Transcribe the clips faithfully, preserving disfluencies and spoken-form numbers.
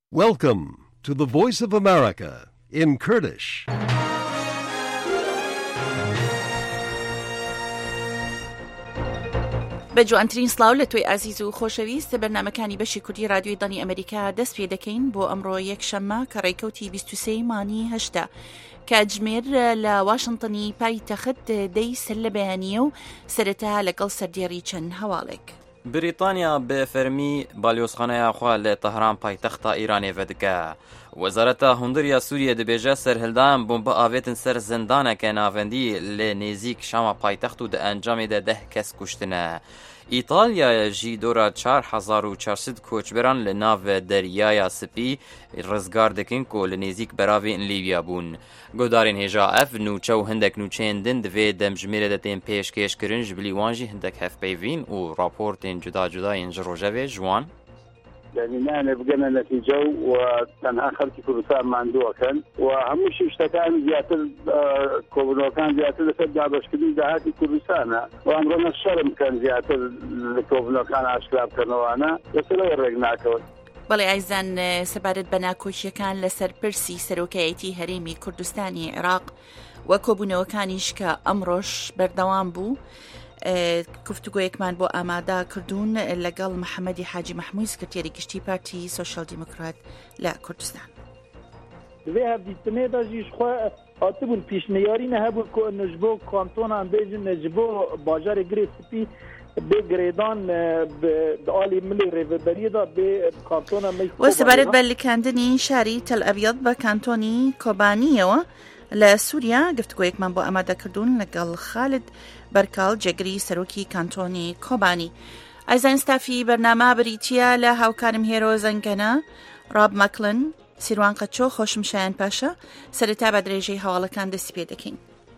Welcome to the Voice of America in Kurdish. بەجوانترین سلااو لە توی ئازیز و خۆشەویست بەرنامەکانی بەشی کوردی رادیۆی دانی ئەمریکا دەست پێ دەکەین بۆ ئەمڕۆ یەک شەممە کە ڕێکەوتی بیست و سێ مانی هەشتا کاتژمێر لە واشنتنی پایتەخت دەی سەر لە بەیانیە و سەرەتا لەگەڵ سەردێڕی چەند هەواڵێک. بریتانیا به فرمی بالیوزخانه خوا ل تهران پایتخت ایران ودگه وزارت هندریا سوریه دبیجه سرهلدان بمب آویتن سر زندانه که ناوندی ل نزیک شام پایتخت و ده انجام ده ده کس کشتنه. ایتالیا جی دورا چهار هزار و چهارصد کوچبران لناو دریای سپی رزگار دکن کو لنزیک براوی این لیبیا بون. گودارین هجا اف نوچه و هندک نوچین دن دوی دمجمیره دتین پیش کش کرنج بلی وانجی هندک هف پیوین و راپورتین جدا جدا اینج روژوه جوان يعني نحن بقينا نتيجة وتنها خلقي كردستان ماندوه كان وهمش اشتكان زيادة كوبنو كان زيادة لسجع بشكلي دهاتي كردستان وأمرنا الشرم كان زيادة لكوبنو كان أشكلاب كانوانا يسلو الرقناكون بەڵێ ئایزان سەبارەت بە ناکۆچیەکان لەسەر پرسی سەرۆکایەتی هەرێمی کوردستانی عێراق و کۆبوونەوەکانیش کە ئەمڕۆژ بەردەوام بوو گفتوگۆیەکمان بۆ ئامادە کردوون لەگەڵ محەممەدی حاجی مەحموود سکرتێری گشتی پارتی سۆشیال دیموکرات لە کوردستان. دوێ هەفدیتنێدا ژیش خۆ هاتبوون پیشنیارینە هەبوو کۆ نەژ بۆ کانتۆنان بێژن نەژ بۆ باژارێ گرێ سپی بێگرێدان ئالی ملی ڕێڤەبەریەدا بێ کانتۆنە وە سەبارەت بە لکاندنی شاری تەل ئەڤیەد بە کانتۆنی کۆبانیەوە لە سووریا گفتگۆیەکمان بۆ ئامادەکردوون لەگەڵ خالد بەرکاڵ جێگری سەرۆکی کانتۆنی کۆبانی. ئایزان ستافی بەرنامە بریتیە لە هاوکارم هێرۆ زەنگەنە ڕاب مەکلن سیروان قەچۆ خۆشمشایان پاشە سەرەتا بە درێژەی هەواڵەکان دەستی پێ دەکەین.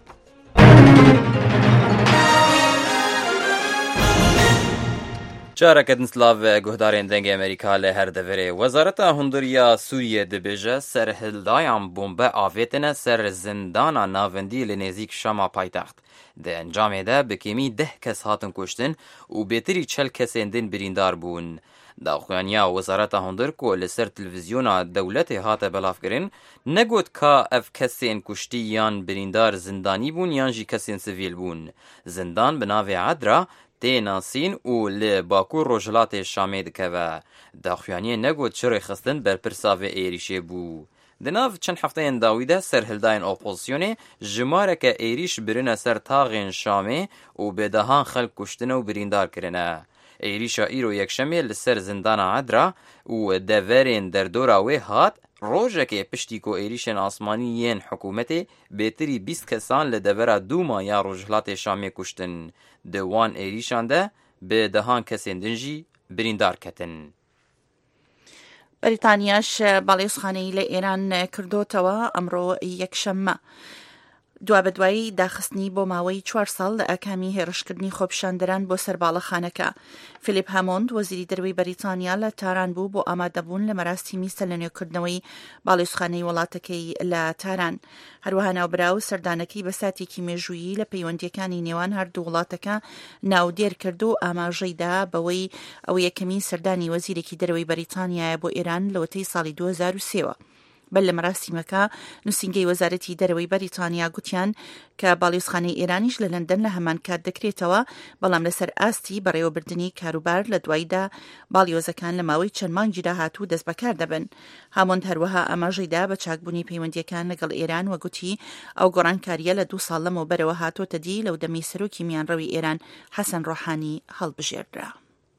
چارەکەت نسلاو گوهدارên dengê Amerîka li her deverê Wezareta Hundirya Sûriyê dibêje serhildayan bombe avêtine ser zindana navendî li nêzik Şama paytext. Di encamê de bi kêmî deh kes hatin kuştin û bêtirî çel kesên din birîndar bûn. Daxuyaniya Wezareta Hundir ku li ser televîzyona dewletê hate belavkirin negot ka ev kesên kuştî yan birîndar zindanî bûn yan jî kesên sivîl bûn. Zindan bi navê Edra tê nasîn û li Bakur Rojhilatê Şamê dikeve. Daxuyaniyê negot çi rêxistin berpirsa vê êrişê bû. Di nav çend hefteyên dawî de serhildayên opozisyonê ji mareke êrîş birine ser taxên Şamê û bêdehan xelk kuştine û birîndar kirine. Êrîşa îro yekşemê li ser zindana Edra û deverên derdora wê hat rojekê piştî ku êrîşên asmanî yên hikûmetê bêtirî bîst kesan li devera dûma ya Rojhilatê Şamê kuştin. Di wan êrîşan de bi dehan kesên din jî birîndar ketin. بەریتانیاش باڵێۆزخانەی لە ئێران کردوتەوە ئەمڕۆ یەکشەممە. دوا بەدوایی داخستنی بۆ ماوەی چوار ساڵ لە ئەکامی هێرشکردنی خۆپیشاندەران بۆ سەرباڵەخانەکە. فیلیپ هامۆند وەزیری دەروی بەریتانیا لە تاران بوو بۆ ئامادەبوون لە مەراستیمی سەرلەنوێکردنەوەی باڵێۆزخانەی وڵاتەکەی لە تاران. هەروەها ناوبراو سەردانەکەی بە ساتێکی مێژوویی لە پەیوەندیەکانی نێوان هەردوو وڵاتەکە ناودێر کرد و ئاماژەیدا بەوەی ئەو یەکەمین سەردانی وەزیرێکی دەروی بەریتانیایە بۆ ئێران لە وەتەی ساڵی دوو هەزار و سێوە. بەل لە مەراسیمەکە نووسینگەی وەزارەتی دەرەوەی بەریتانیا گوتیان کە باڵێۆزخانەی ئێرانیش لە لەندەن لە هەمان کات دەکرێتەوە بەڵام لەسەر ئاستی بەڕێوەبردننی کاروبار لە دواییدا باڵیۆزەکان لە ماوەی چەند مانگی داهاتوو دەست بەکار دەبن. هامۆند هەروەها ئاماژەیدا بە چاکبوونی پەیوەندیەکان لەگەڵ ئێران وە گوتی ئەو گۆڕانکاریە لە دوو ساڵ لەمەوە بەرەوە هاتۆتە دی لەو دەمی سەرۆکی میانڕەوی ئێران حەسەن ڕۆحانی هەڵبژێردرا.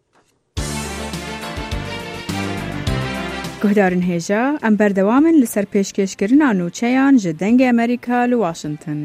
گهدارن هێژە ئەم بەردەوامن لەسەر پێشکەشکردنا نوچەیان ji dengê Amerîka li Washington.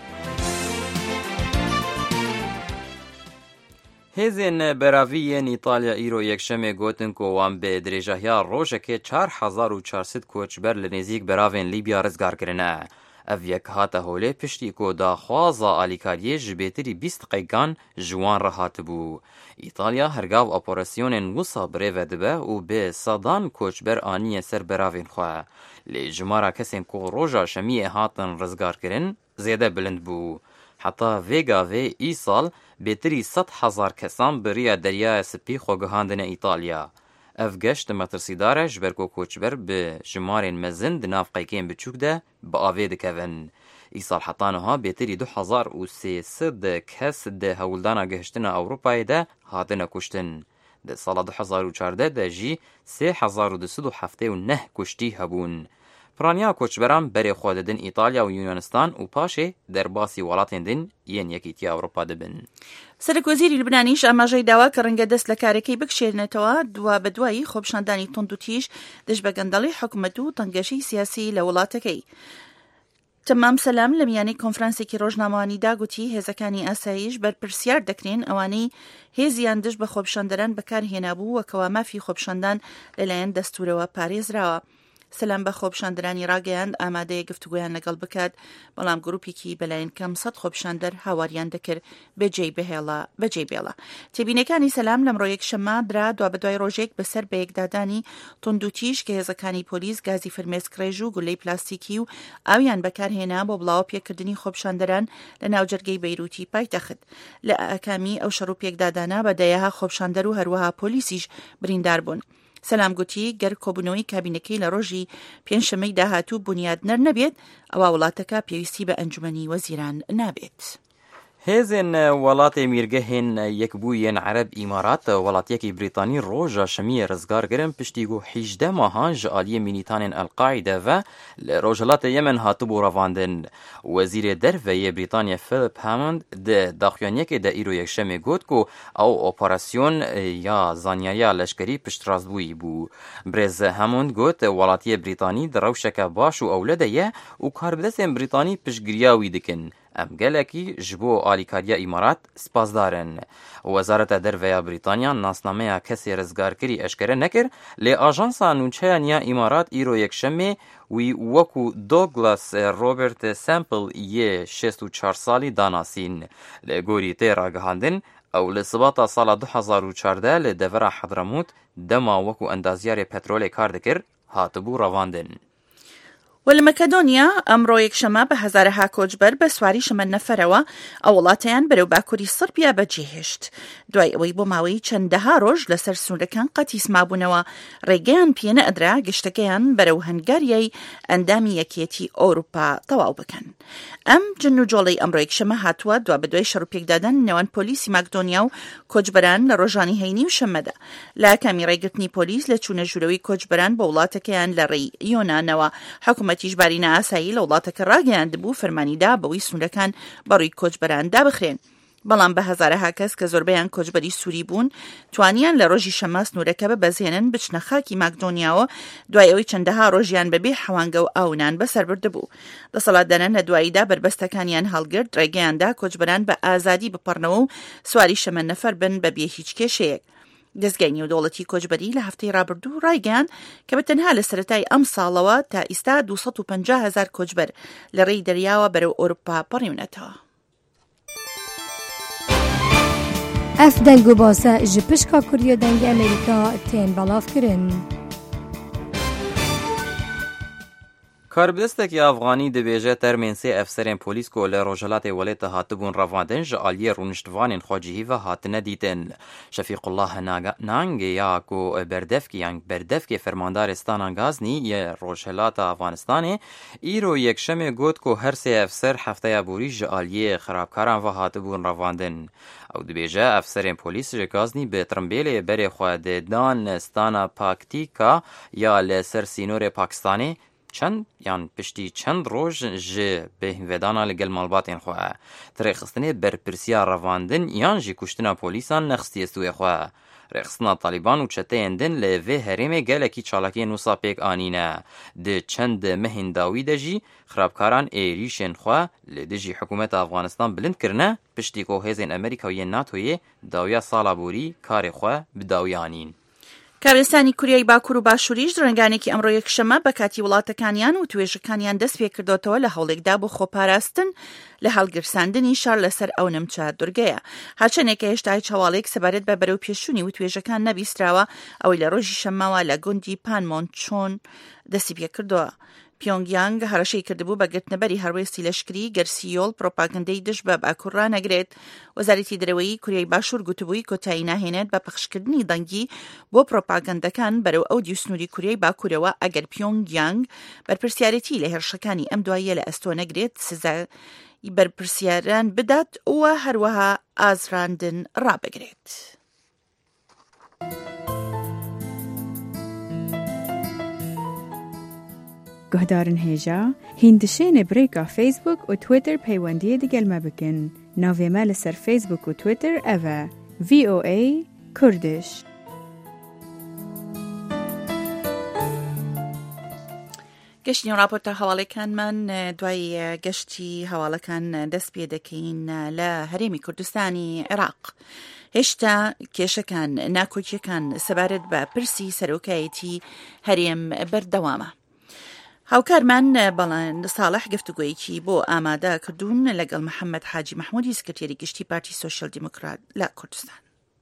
Hêzên beravî yên İtalya îro yekşemê gotin ku wan bi dirêjehiya rojekê çar hezar û çarsid koçber li nêzik beravên Libya rizgar kirine. Ev yek hate holê piştî ku daxwaza alîkariyê ji bêtirî bîst qeykan ji wan re hatibû. İtalya hergav operasyonên wisa birêve dibe û bi sedan koçber aniye ser beravên xwe. Lê jimara kesên ku roja şemiyê hatin rizgarkirin zêde bilind bû. Heta vêga vê îsal bêtirî sed hezar kesan biriya deryaya Spî xwe gihandine İtalya. ev geşt metirsidar ji ber ku koçber bi jimarên mezin di nav qeykên biçûk de bi avê dikevin. Îsal heta niha bêtirî du hezar û sê sed kes di hewildana gihiştina Ewropayê de hatine kuştin. Di sala du hezar û çardeh de jî sê hezar û du sed û heftê û neh kuştî hebûn. Piraniya koçberan berê xwe didin İtalya û Yunanistan û paşê derbasî welatên din yên Yekîtiya Ewropa dibin. سەرۆکوەزیری لبنانیش ئاماژەی داوا کە ڕەنگە دەست لە کارەکەی بکشێنێتەوە دوا بە دوایی خۆپشاندانی تۆند و تیژ دژ بە گەندەڵی حکوومەت و تەنگەشی سیاسی لە وڵاتەکەی. تەمام سەلام لە میانەی کۆنفرانسێکی ڕۆژنامەوانیدا گوتی هێزەکانی ئاسایش بەرپرسیار دەکرێن ئەوانەی هێزیان دژ بە خۆپشاندەران بەکارهێنابوو وەکەوە مافی خۆپشاندان لەلایەن دەستورەوە پارێزراوە. سەلام بە خۆپشاندەرانی ڕاگەیاند ئامادەیە گفتوگویان لەگەڵ بکات، بەڵام گروپێکی بەلایەن کەم سەد خۆپشاندەر هاواریان دەکرد بەجێی بهێڵە بەجێ بێڵە. تێبینەکانی سەلام لەمڕۆ یەکشەممە درا دوا بەدوای ڕۆژێک بەسەر بە یەکدادانی تۆند و تیژ کە هێزەکانی پۆلیس گازی فرمێسکڕێژ و گولەی پلاستیکی و ئاویان بەکارهێنا بۆ بڵاو پێکردنی خۆپشاندەران لە ناوجەرگەی بەیروتی پایتەخت. لە ئەکامی ئەو شەڕ و پێکدادانە بەدەیەها خۆپشاندەر و هەروەها پۆلیسیش بریندار بوون. سەلام گوتی گەر کۆبوونەوەی کابینەکەی لە ڕۆژی پێنجشەمەی داهاتوو بنیادنەر نەبێت ئەوە وڵاتەکە پێویستی بە ئەنجومەنی وەزیران نابێت. هێزên welatê mîrgehên Yekbûyên Ereb Îmarat welatiyekî Brîtanî roja şemiyê rizgar kirin piştî ku hîjdeh mahan ji aliyê mînîtanên El-Qaîde ve li Rojhilatê Yemen hatibû revandin. Wezîrê Derveyê Brîtanya Philip Hammond di daxuyaniyekê de îro yekşemê got ku ew operasyon ya zanyariya leşkerî piştrazbûyî bû. Brêz Hammond got welatiyê Brîtanî di rewşeke baş û ewle de ye û karbidestên Brîtanî piştgiriya wî dikin. Em gelekî ji bo alîkariya îmarat spasdarin. Wezareta Derveya Brîtanya nasnameya kesê rizgarkirî eşkere nekir, lê ajansa nûçeya niya îmarat îro yekşemê wî wekû Douglas Robert Semple yê şêst û çar salî danasîn. Li gorî tê ragihandin, ew li sibata sala du hezar û çardeh li devera Hedremût dema wekû endaziyarê petrolê kar dikir hatibû revandin. وەلمەکەدۆنیا ئەمڕۆ یەکشەمە بە هەزارەها کۆچبەر بە سواری شەمە نەفەرەوە ئەو وڵاتیان بەرەو باکووری سربیا بەجێهێشت. دوای ئەوەی بۆ ماوەی چەندەها ڕۆژ لەسەر سنوورەکان قەتیسمابوونەوە ڕێگەیان پێنە ئەدرا گەشتەکەیان بەرەو هەنگاریای ئەندامی یەکێتی ئەوروپا تەواو بکەن. ئەم جن و جۆڵەی ئەمڕۆ یەکشەمە هاتووە دوا بە دوای شەڕ و پێکدادان نێوان پۆلیسی ماکدۆنیا و کۆچبەران لە ڕۆژانی هەینی و شەمەدا. لە کامی ڕێگرتنی پۆلیس لە چوونە ژوورەوەی کۆچبەران بە وڵاتەکەیان لە ڕێی یۆنانەوە حکوومەتیش بارینە ئاسایی لە وڵاتەکە ڕاگەیاندبوو فەرمانیدا بەوەی سنوورەکان بەڕووی کۆچبەران دابخرێن. بەڵام بە هەزارەها کەس کە زۆربەیان کۆچبەری سووری بوون توانیان لە ڕۆژی شەمە سنوورەکە ببەزێنن بچنە خاکی ماکدۆنیاوە دوای ئەوەی چەندەها ڕۆژیان بەبێ حەوانگە و ئاونان بەسەر بردبوو. دەسەڵاتداران لە دواییدا بربەستەکانیان هەڵگرت، ڕێگەیاندا کۆچبەران بە ئازادی بپەڕنەوە و سواری شەمە نەفەر بن بەبێ هیچ کێشەیەک. دەستگای نێودەوڵەتی کۆچبەری لە هەفتەی ڕابردوو ڕایگەیاند کە بە تەنها لە سەرەتای ئەم ساڵەوە تا ئیستا دووسەد و پەنجا هەزار کۆچبەر لە ڕێی دەریاوە بەرەو ئەوروپا پەڕیونەتەوە. ئەف دەنگ و باسە ji pişka Kuriya dengê Amerîka tên belavkirin. Karbidestekî Afganî dibêje termên sê efserên polîs ku li Rojhilatê Welêt hatibûn revandin ji aliyê rûniştvanên xwe cihî ve hatine dîtin. Şefîqullah Nangê ya ku berdevkî yan berdevkê fermandarê Stana Gaznî yê Rojhilata Afganistanê îro yekşemê got ku her sê efser hefteya borî ji aliyê xerabkaran ve hatibûn revandin. Ew dibêje efserên polîs ji Gaznî bi tirimbêlê berê xwe dê dan Stana Paktika ya li ser sînorê Pakistanê çend yan piştî çend roj ji bêhînvedana li gel malbatên xwe. Tirêxistinê berpirsiya revandin yan jî kuştina polîsan nexistiye stûyê xwe. Rêxistina Talîban û çeteyên din li vê herêmê gelekî çalakiyên wisa pêk anîne. Di çend mehên dawî de jî xerabkaran êrîşên xwe li dijî hikûmeta Afganistan bilind kirine piştî ku hêzên Amerîka û yên NATOyê dawiya sala borî karê xwe bi dawî anîn. کابرستانی کوریای باکوور و باشووریش ڕنگانێکی ئەمڕۆ یەکشەمە بە کاتی وڵاتەکانیان و توێژەکانیان دەست پێ کردوتەوە لە هەوڵێکدا بۆ خۆپاراستن لە هەڵگرساندنی شار لەسەر ئەو نەمچە دورگەیە. هاچەنێکە هێشتا چاواڵێک سەبارەت بە بەرەو پێشوونی و توێژەکان نەبیستراوە ئەوەی لە ڕۆژی شەماوە لە گوندی پانمۆنچۆن دەستی پێ کردووە. پیۆنگیانگ هەڕەشەی کردبوو بە گرتنەبەری هەڕوێستی لەشکری گەرسیۆڵ پرۆپاگەندەی دژ بە باکوڕ نەگرێت. وەزارەتی دەرەوەی کوریای باشوور گوتبووی کۆتایی ناهێنێت بە پەخشکردنی دەنگی بۆ پرۆپاگەندەکان بەرەو ئەو دیوسنووری کوریای باکوورەوە ئەگەر پیۆنگیانگ بەرپرسیارەتی لە هێرشەکانی ئەم دواییە لە ئەستۆ نەگرێت سزای بەرپرسیاران بدات و هەروەها ئازراندن ڕابگرێت. گهدارن هێژا هیندشێنێ برێکا فیسبوک و تویتر پەیوەندیە دەگەلمە بکەن. ناوێمە لەسەر فیسبوک و تویتر ئەڤە ڤی ئۆ ئەی کوردش. گەشتنی راپۆرتە هەواڵەکانمان دوای گەشتی هەواڵەکان دەست پێ دەکەین لە هەرێمی کوردستانی عێراق. هێشتا کێشەکان ناکۆکیەکان سەبارەت بە پرسی سەرۆکایەتی هەرێم بەردەوامە. هاوکارمان بەڵێن ساڵح گفتوگویەکی بۆ ئامادە کردوون لەگەڵ محەممەد حاجی محمودی سکرتێری گشتی پارتی سۆشیال دیموکرات لە کوردستان.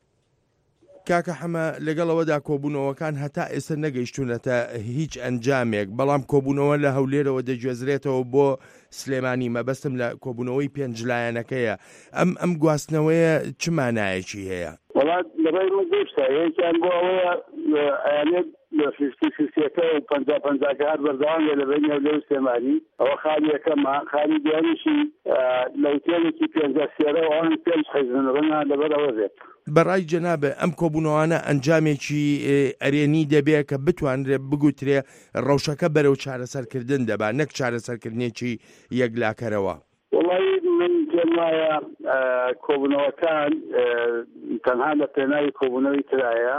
کاکە حەمە لەگەڵەوەدا کۆبوونەوەکان هەتا ئێستا نەگەیشتونەتە هیچ ئەنجامێک، بەڵام کۆبوونەوە لە هەولێرەوە دەگوێزرێتەوە بۆ سلێمانی. مەبەستم لە کۆبوونەوەی پێنجلایەنەکەیە. ئەم ئەم گواستنەوەیە چ مانایەکی هەیە؟ وڵات لەبەر من گەشتە یەکیان بۆ ئەوەیە ئەیانێت لە فیستی فیستیەکە و پەنجا پەنجاکە هەر بەردەوام لە بینی هەولێر و سلێمانی. ئەوە خاڵی یەکەمە. خاڵی دووەمیشی لەوتێلێکی پێنجا سێرە و ئەوان پێنج حیزبن ڕەنا لەبەر ئەوە بێت. بەڕای جەنابە ئەم کۆبوونەوانە ئەنجامێکی ئەرێنی دەبێت کە بتوانرێت بگوترێ ڕەوشەکە بەرەو چارەسەرکردن دەبا، نەک چارەسەرکردنێکی یەکلاکەرەوە. وڵی من پێم وایە کۆبوونەوەکان تەنها لە پێناوی کۆبوونەوەی ترایە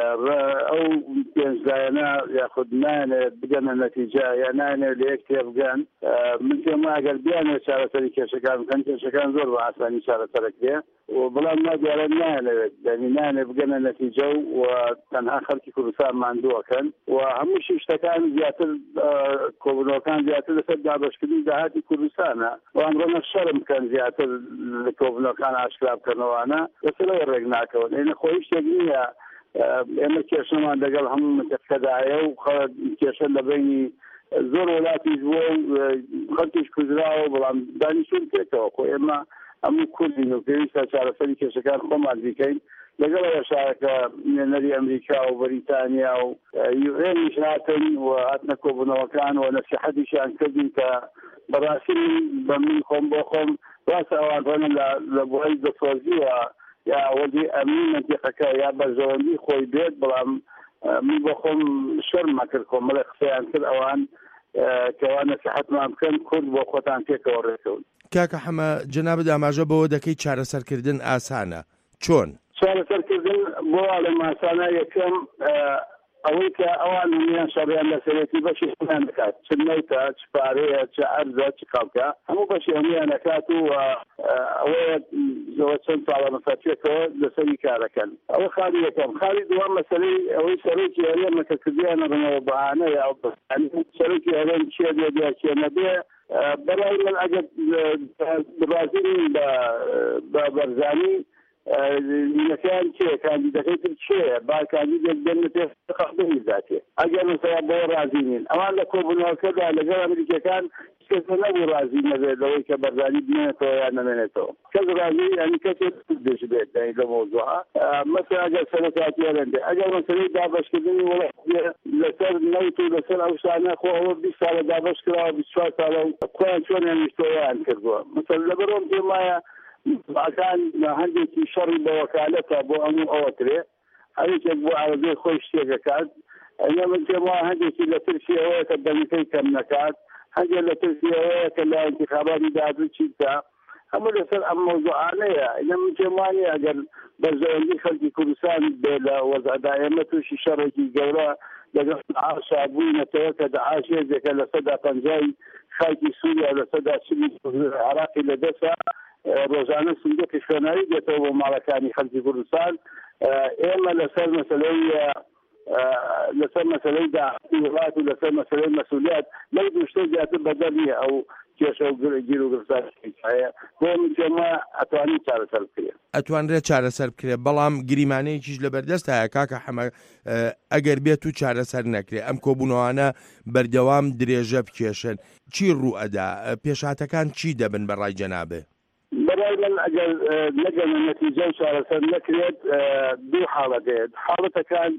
ئەو پێنجلایەنە یاخود نایەنێت بگەنە نەتیجە یا نایەنێت لە یەک تێبگەن. من پێم وایە ئەگەر بیانێت چارەسەری کێشەکان بکەن، کێشەکان زۆر بە ئاسانی چارەسەرەکرێ و بەڵام نادیارە نایەنەوێت دەنی نایەنێت بگەنە نەتیجە و تەنها خەڵکی کوردستان ماندووەکەن و هەمووشی شتەکان زیاتر کۆبوونەوەکان زیاتر لەسەر دابەشکردنی داهاتی کوردستانە و ئەمڕۆ شەرم بکەن زیاتر لە کۆبوونەوەکان ئاشکرا بکەنەوەوانە لەسەرەوە ڕێک ناکەون. ئێنە خۆی شتێک نییە ئێمە کێشەمان لەگەڵ هەموو منتەقەدایە و کێشە لە بینی زۆر وڵاتیش بووە خەڵکیش کوژراوە، بەڵام دانیشتون پێکەوە خۆ ئێمە هەموو کوردین و پێویستە چارەسەری کێشەکان خۆمان بیکەین. لەگەڵەوە شارەکە نێنەری ئەمریکا و بەریتانیا و یوئێنیش هاتن و هاتنە کۆبوونەوەکان و نەسیحەتیشیان کردین کە بەڕاستی بە من خۆم بۆ خۆم ڕاستە ئەوان ڕەنە لە بۆی دەسۆزیوە یا وەزی ئەمنی مەنتیقەکە یا بەرژەوەندی خۆی بێت، بەڵام من بۆ خۆم شەرم کرد کۆمەڵی قسەیان کرد ئەوان کەوان نەسیحەتمان بکەن کورد بۆ خۆتان پێکەوە ڕێکەون. کاکە حەمە جەنابەت ئاماژە بەوە دەکەی چارەسەرکردن ئاسانە. چۆن؟ چارەسەرکردن بۆ لە ماسانە یەکەم ئەوەی کە ئەوان هەمیان شەڕیان لەسەرەتی بەشی هەمیان دەکات، چ نەوتە، چ پارەیە، چ ئەرزە، چ خەڵکە، هەموو بەشی هەمیان دەکات و ئەوەیە زەوە چەند ساڵە مەسەفێکەوە لەسەری کارەکەن. ئەوە خاڵی یەکەم. خاڵی دووەم مەسەلەی ئەوەی سەرۆکی هەرێمە کە کردیانە ڕنەوە بەهانەیە ئەو سەرۆکی هەرێم چێ بێ بێ چێ نەبێ. بەڵای من ئەگەر بڕازیین بە بەرزانی نەکان چێ کاندیدەکەی تر چێە با کاندیدێک بێنە پێ خەڵبنی ذاتێ. ئەگەر مثلا بۆ رازی نین ئەوان لە کۆبوونەوەکەدا لەگەڵ ئەمریکەکان کەس نەبوو رازی نەبێت لەوەی کە بەرزانی بمێنێتەوە یان نەمێنێتەوە. کەس رازی ینی کەسێک دێش بێت لە مۆزوعە. مەسەلا ئەگەر سەرۆکاتی هەرێندێ ئەگەر مەسەلەی دابەشکردنی وڵات لەسەر نەوت و لەسەر ئەو شانە خۆ ئەوە بیست ساڵە دابەش کراوە بیست و چوار ساڵە و خۆیان چۆنیان ویستۆیان کردووە. مەسەلا لەبەرەوەم پێم وایە ئاکان هەندێکی شەڕی بە وەکالەتە بۆ هەموو ئەوەترێ هەرێکێک بۆ عەرەبەی خۆی شتێکەکات. ئەمە من پێم وایە هەندێکی لە ترسی ئەوەیە کە دەمیەکەی کەم نەکات، هەندێک لە ترسی ئەوەیە کە لە انتخاباتی داهاتوو چی بکە. هەموو لەسەر ئەم مۆزوعانەیە. ئەمە من پێم وایە ئەگەر بەرژەوەندی خەڵکی کوردستان بێ لە وەزعدا ئێمە تووشی شەڕێکی گەورە لەگەڵ داعاشا بووینەتەوە کە داعاش هێزێکە لە سەدا پەنجای خاکی سووریا لە سەدا چلی عێراقی لەدەسە ڕۆژانە سندوقی خوێناوی دێتەوە بۆ ماڵەکانی خەڵکی کوردستان. ئێمە لەسەر مەسەلەی لەسەر مەسەلەی داهاتی وڵات و لەسەر مەسەلەی مەسئولیت لەو دوو شتە زیاتر بەدەر نییە ئەو کێشە و گیر و گرفتاری هەیە بۆ منجێمە ئەتوانی چارەسەر بکرێت ئەتوانرێت چارەسەر بکرێت بەڵام گریمانەیەکیش لەبەردەست هەیە کاکە حەمە ئەگەر بێت و چارەسەر نەکرێت ئەم کۆبوونەوانە بەردەوام درێژە بکێشن چی ڕوو ئەدا پێشاتەکان چی دەبن بەڕای جەنابێ؟ بەڕای من ئەگەر لەگەڵ نەتیجە و چارەسەر نەکرێت دوو حاڵەت هەیە حاڵەتەکان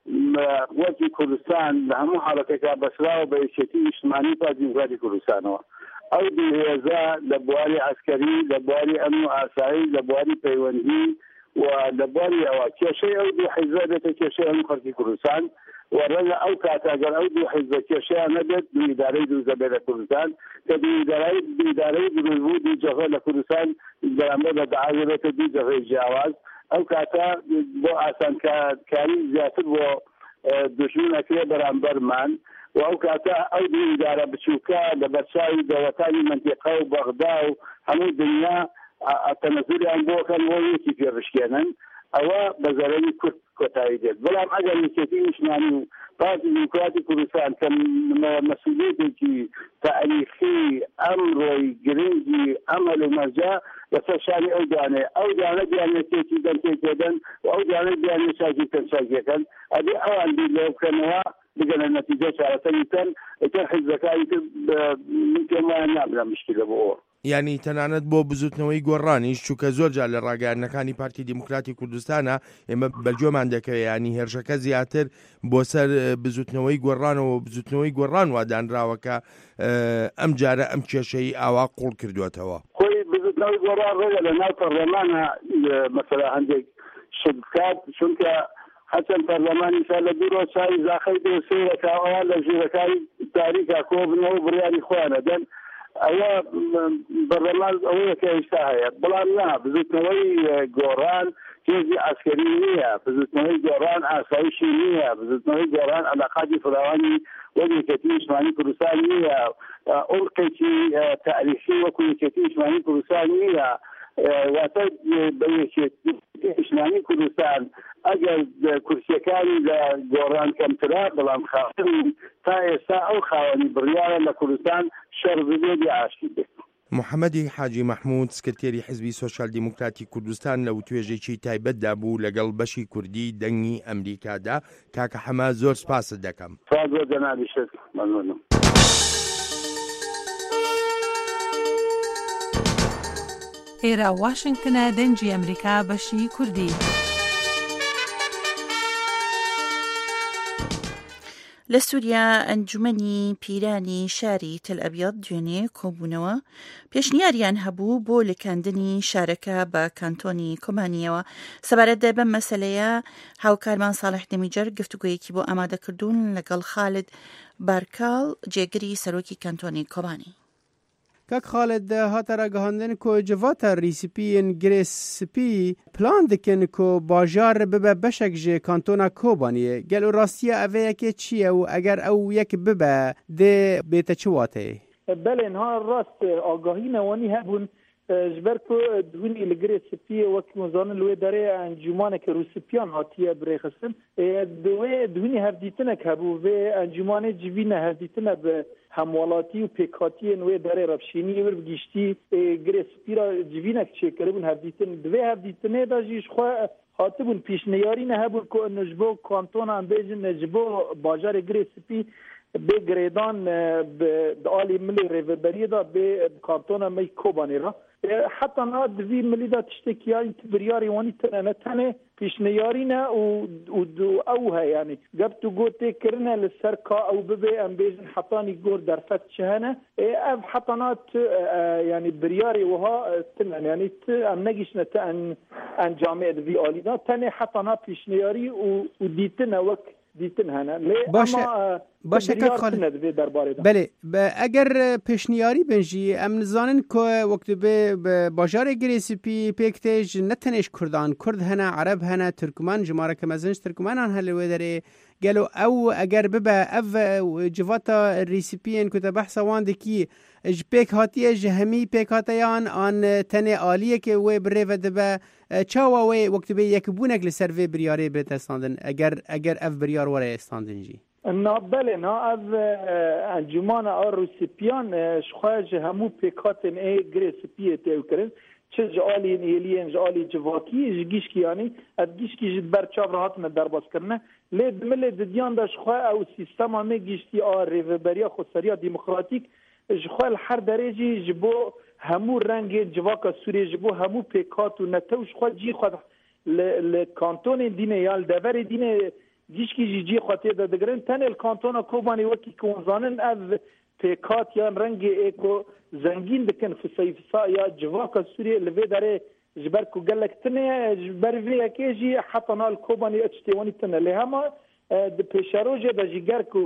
وەکی کوردستان لە هەموو حاڵەتێکا بەسراوە بە یەکێتی نیشتمانی پارتی دیموکراتی کوردستانەوە ئەو دوهێزە لە بواری عسکەری لە بواری ئەمن و ئاسایی لە بواری پەیوەندی و لە بواری ئەوە کێشەی ئەو دوو حیزبە بێتە کێشەی هەموو خەڵکی کوردستان وەرە ئەو کاتەگەر ئەو دوو حیزبە کێشەیان نەبێت دوو ئیدارەی دروست دەبێت لە کوردستان کە دوو ئیدارەی دوو ئیدارەی دروستبوو دوو جەخە لە کوردستان بەرامبەر بە دەعا بێتە دوو جەخەی جیاواز ئەو کاتە بۆ ئاسانکاری زیاتر بۆ دژمن ئەکرێ بەرامبەرمان و ئەو کاتە ئەو دوو ئیدارە بچووکە لە بەرچاوی دەوڵەتانی مەنتیقە و بەغدا و هەموو دنیا تەنەزولیان بۆکەن بۆ یەکی پێڕشکێنن ئەوە بە زەرەری کورد کۆتایی دێت بەڵام ئەگەر یەکێتی نیشتمانی و پارتی دیموکراتی کوردستان کە مەسئولیەتێکی تاریخی ئەمڕۆی گرنگی ئەمەل و مەرجە لەسەر شانی ئەو دانێ ئەو دانە دیانێتێکی دەنتێکێدەن و ئەو دانە دیانێ چاکی تەنچاکیەکەن ئەبێ ئەوان بیر لێ بکەنەوە بگەنە نەتیجە چارەسەری کەن ئەگەر حیزبەکانی تر من پێم وایە نابرا مشکلە بۆ ئەوە یعنی تەنانەت بۆ بزوتنەوەی گۆڕانیش چووکە زۆر جار لە ڕاگەیاندنەکانی پارتی دیموکراتی کوردستانە ئێمە بەرجۆمان دەکەوێت ینی هێرشەکە زیاتر بۆ سەر بزوتنەوەی گۆڕانەوە بزوتنەوەی گۆڕان وادانراوەکە ئەم جارە ئەم کێشەی ئاوا قوڵ کردوێتەوە خۆی بزوتنەوەی گۆڕان ڕێگە لە ناو پەرلەمانە مەسەلا هەندێک شت بکات چونکە هەچەند پەرلەمانی سا لە دوو ڕۆژ چاوی زاخەی دۆسەیەکە ئەوان لە ژوورەکانی تاریکا کۆبنەوە بڕیاری خۆیانە دەن ئەوە بەرلەمان ئەوەیە کە ئێستا هەیە بەڵام نا بزوتنەوەی گۆڕان هێزی عسکەری نییە بزوتنەوەی گۆڕان ئاسایشی نییە بزوتنەوەی گۆڕان عەلاقاتی فراوانی وەک یەکێتی نیشتمانی کوردستان نییە ئوڵقێکی تاریخی وەکو یەکێتی نیشتمانی کوردستان نییە واتە بە یەکێتی نیشتمانی کوردستان ئەگەر کورسیەکانی لە گۆڕان کەمترا بەڵام خاوەنی تا ئێستا ئەو خاوەنی بڕیارە لە کوردستان شەڕ بێ ئاشتی بێت. محەممەدی حاجی مەحموود سکرتێری حزبی سۆشیال دیموکراتی کوردستان لە توێژێکی تایبەتدا بوو لەگەڵ بەشی کوردی دەنگی ئەمریکادا کاکە حەمە زۆر سپاست دەکەم. زۆر جەنابی شێخ مەمنونم. ئێرە واشنگتنە دەنگی ئەمریکا بەشی کوردی. لە سووریا ئەنجومەنی پیرانی شاری تەل ئەبیاد دوێنێ کۆبوونەوە پێشنیاریان هەبوو بۆ لکاندنی شارەکە بە کانتۆنی کۆمانیەوە سەبارەت بەم مەسەلەیە هاوکارمان ساڵح دەمیجەر گفتوگویەکی بۆ ئامادەکردوون لەگەڵ خالد بارکاڵ جێگری سەرۆکی کانتۆنی کۆمانی. کاک خالد هاتە گەهاندن کۆ جڤاتە ریسیپیین گرێسپی پلان دکن کۆ باژار ببە بەشێک ژێ کانتۆنا کۆبانیە گەل و ڕاستیە ئەvەیەکێ چییە و ئەگەر ئەو یەک ببە دێ بێتە چ واتەیە؟ بەڵێن ها ڕاست ئاگاهینەوەنی هەبوون ژبەر کۆ دوونی لە گرێسپیە وەکی مزانن لێ دەرێ ئەنجومانێکە رووسپیان هاتیە برێخستن دوێ دوونی هەردیتنێک هەبوو vê ئەنجومانê civîne hevdîtine bi hemwalatî û pêkhatiyên wê derê revşînî wir giştî girêspîra civînek çêkiribûn hevdîtin divê hevdîtinê de jî ji xwe hatibûn pîşniyarîne hebûn ku ji bo kantonan bêjin ji bo bajarê girêspî bê girêdan bi alî milê rêveberiyê da bê kantona me Kobanê ra heta na divî milî da tiştekî ya biryarê wanî tune ne tenê pîşniyarîne û ew he yanî gep tu got tê kirine li ser ka ew bibe em bêjin hetanî gor derfet çi hene ev heta na tu yanî biryarê wiha tune yanî tu em negîşne te encamê divî alî da tenê heta na pîşniyarî û dîtine wek دیتن هنه باشه باشه که خالد بله اگر پیشنیاری بنجی ام نزانن که وقت به باجار گریسپی پکتج نتنش کردان کرد هنه عرب هنه ترکمان جماره که مزنش ترکمان هن هلوه داره قالوا او اگر ببا اف جواتا ریسیپین که بحث وانده کی اج پیک هاتیه جهمی پیک هاتیان آن تنه عالیه که وی بره و دبا چاوا وی وقت بی یک بونک لسر وی بریاره بیت استاندن اگر اگر اف بریار وره استاندن جی نا بله نا از انجمان آر روسیپیان شخواج همو پیکاتن ای گریسیپیه تیو کرن چه جالی نیلین جالی جواکی جگیش کیانی از گیش کی جد بر چاپ راحت من در باز کرنه لید مل دیان داش خواه او سیستم همه گیشتی آر ریوبریا خودسریا دموکراتیک جخوال هر درجه جبو همو رنگ جواکا سوری جبو همو پیکات و نتوش خواه جی خود ل کانتون دینه یا دور دینه گیش کی جی جی خاطر ده دگرن تن الکانتونا کوبانی وکی کونزانن از پیکات یا رنگ ایکو زنگین دکن فسای فسا یا جواکا سوری لوی داره جبر کو گلک تنه جبر وی کیجی حتی نال کوبانی اجتوانی تنه لهما د پیشروجه د جگر کو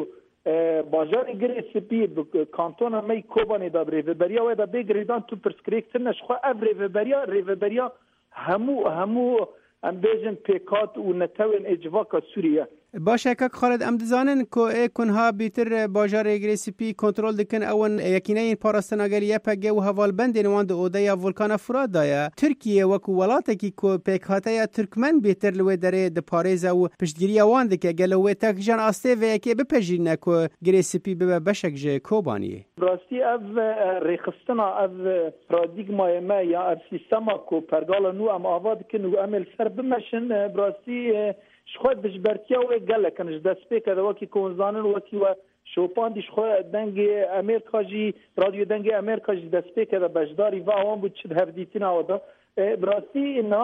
بازار گریسپی کانتونا می کوبانی دا ریوبریا و دا بگریدان تو پرسکریکت نشخوا اف ریوبریا ریوبریا همو همو ام بیجن پیکات و نتوین اجواکا سوریه باشه که خالد ام دزانن که ای کنها بیتر باجار گریسپی کنترل دکن اون یکینه این پاراستناگریه پگه و حوال بند نواند اوده یا ولکان فراد دایا ترکیه وکو ولاته کی که پیکاته یا ترکمن بیتر لوی داره د پاریز و پشتگیری وانده که گلوی تکجان آسته و یکی بپجینه که گریسپی ببه بشک جه کوبانیه راستی از ریخستنا از پرادیگمای ما یا از سیستما که پرگال نو ام آواد کنو عمل سر بمشن براستی شخواد بجبرتیا و گله کنش دست پیکه ده وکی کنزانن وکی و شوپان دی شخواد دنگ امریکا جی رادیو دنگ امریکا جی دست پیکه ده بجداری و آوان بود چه هفدیتین آوده براستی اینا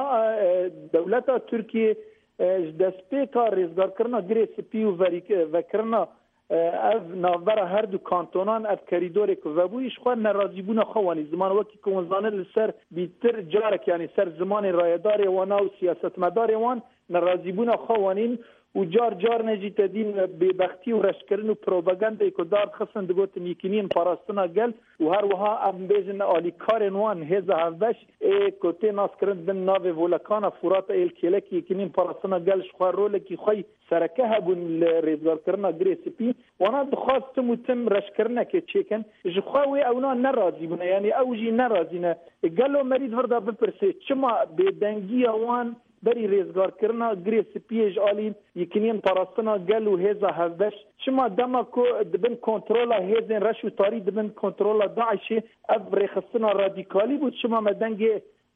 دولتا ترکیه دست پیکه ریزگار کرنا گریسپی و کرنا از ناور هر دو کانتونان از کریدوری که و بویش خواه نرازی بونه خوانی زمان وکی کنزانه لسر بیتر جارک یعنی سر زمان رایداری وانا و سیاست مداری وان نرازی بونه خوانین و جار جار نجی تدین ببختی و رشکرین و پروپاگاندا که دار خصن دگوت میکنین پاراستنا گل و هر وها ام بیجن آلی کارن وان هزا هفدش ای کتی ناس کرند بن ناوی ولکانا فرات ایل کلکی کنین پاراستنا گل شخوار رولکی خوی سرکه هبون ریزگار کرنا گریسپی وانا دخواستم و تم رشکرنه که چیکن جخواوی اونا نرازی بونه یعنی اوجی نرازی نه گلو مرید ورده بپرسه چما بدنگی وان بری ریزگار کرنا گریسپیج آلین یکنین پاراستنا گل و هزا هفدش شما دما کو دبن کنترولا هزین رشو تاری دبن کنترولا داعشی اب ریخستنا رادیکالی بود شما ما دنگ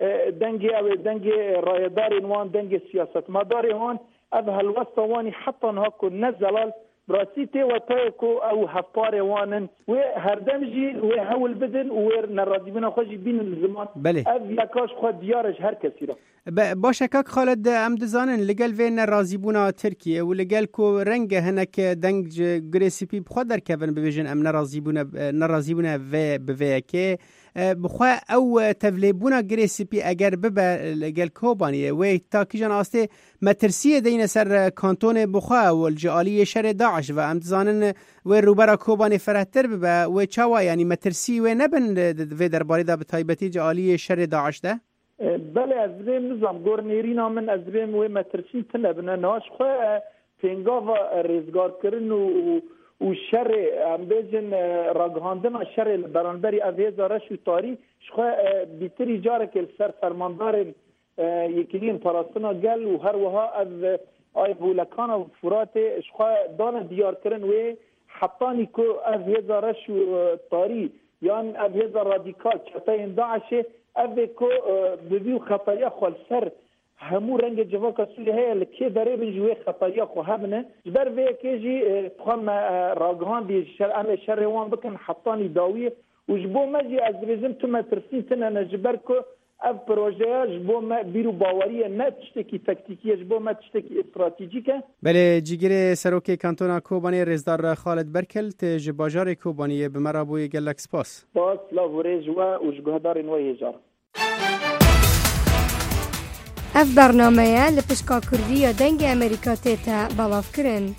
دنگ او دنگ رایداری وان دنگ سیاست مداری وان اب هلوستا وانی حتی نها کو نزلال براسيتي وتاكو او هفاري وانن وهردمجي وهول بدن ونرادي بنا خوجي بين الزمان بله اف لكاش خو ديارش هر كثيره باشه که خالد ام دزانن لگل وین رازی بونا ترکیه و لگل کو رنگ هنک دنگ گریسپی بخود در کون ببیجن ام نرازی بونا نرازی بونا و بوی که بخوا او تفلیبونا گریسپی اگر ببه لگل کوبانیه و تاکیجان آسته مترسیه دین سر کانتون بخوا و الجالی شر داعش و ام دزانن و روبرا کوبانی فراتر ببه و چاوا یعنی مترسی و نبن و درباره دا بتایبتی جالی شر داعش ده بله از بیم نظام گورنیرینا من از بیم و مترسین تنبنه ناش خواه پینگاوا ریزگار کرن و و شر ام بیجن راگهاندن شر برانبری اویزا رشو تاری خواه بیتری جاره که سر فرماندار یکیلین پاراستنا گل و هر وها از آی بولکان و فرات خواه دان دیار کرن و حطانی که اویزا رشو تاری یان اویزا رادیکال چطاین داعشه اوه که ببیو خطایا خوال سر همو رنگ جواکا سولی هیا لکی داره بنجوه خطایا خو همنه جبر وی که جی خواهم راگهان دی شر ام شر وان بکن حطانی داویه و جبو مجی از بیزم تو مترسین تنه نجبر که اف پروژه جبو ما بیرو باوریه نه تشتکی تکتیکیه جبو ما تشتکی استراتیجیکه بله جیگر سروکی کانتونا کوبانی رزدار خالد برکل تج باجار کوبانی به مرابوی گلک سپاس باس لاوره جوا و جگهدار نوی هجار اف برنامه لپشکا کردی یا دنگ امریکا تیتا بلاف کرن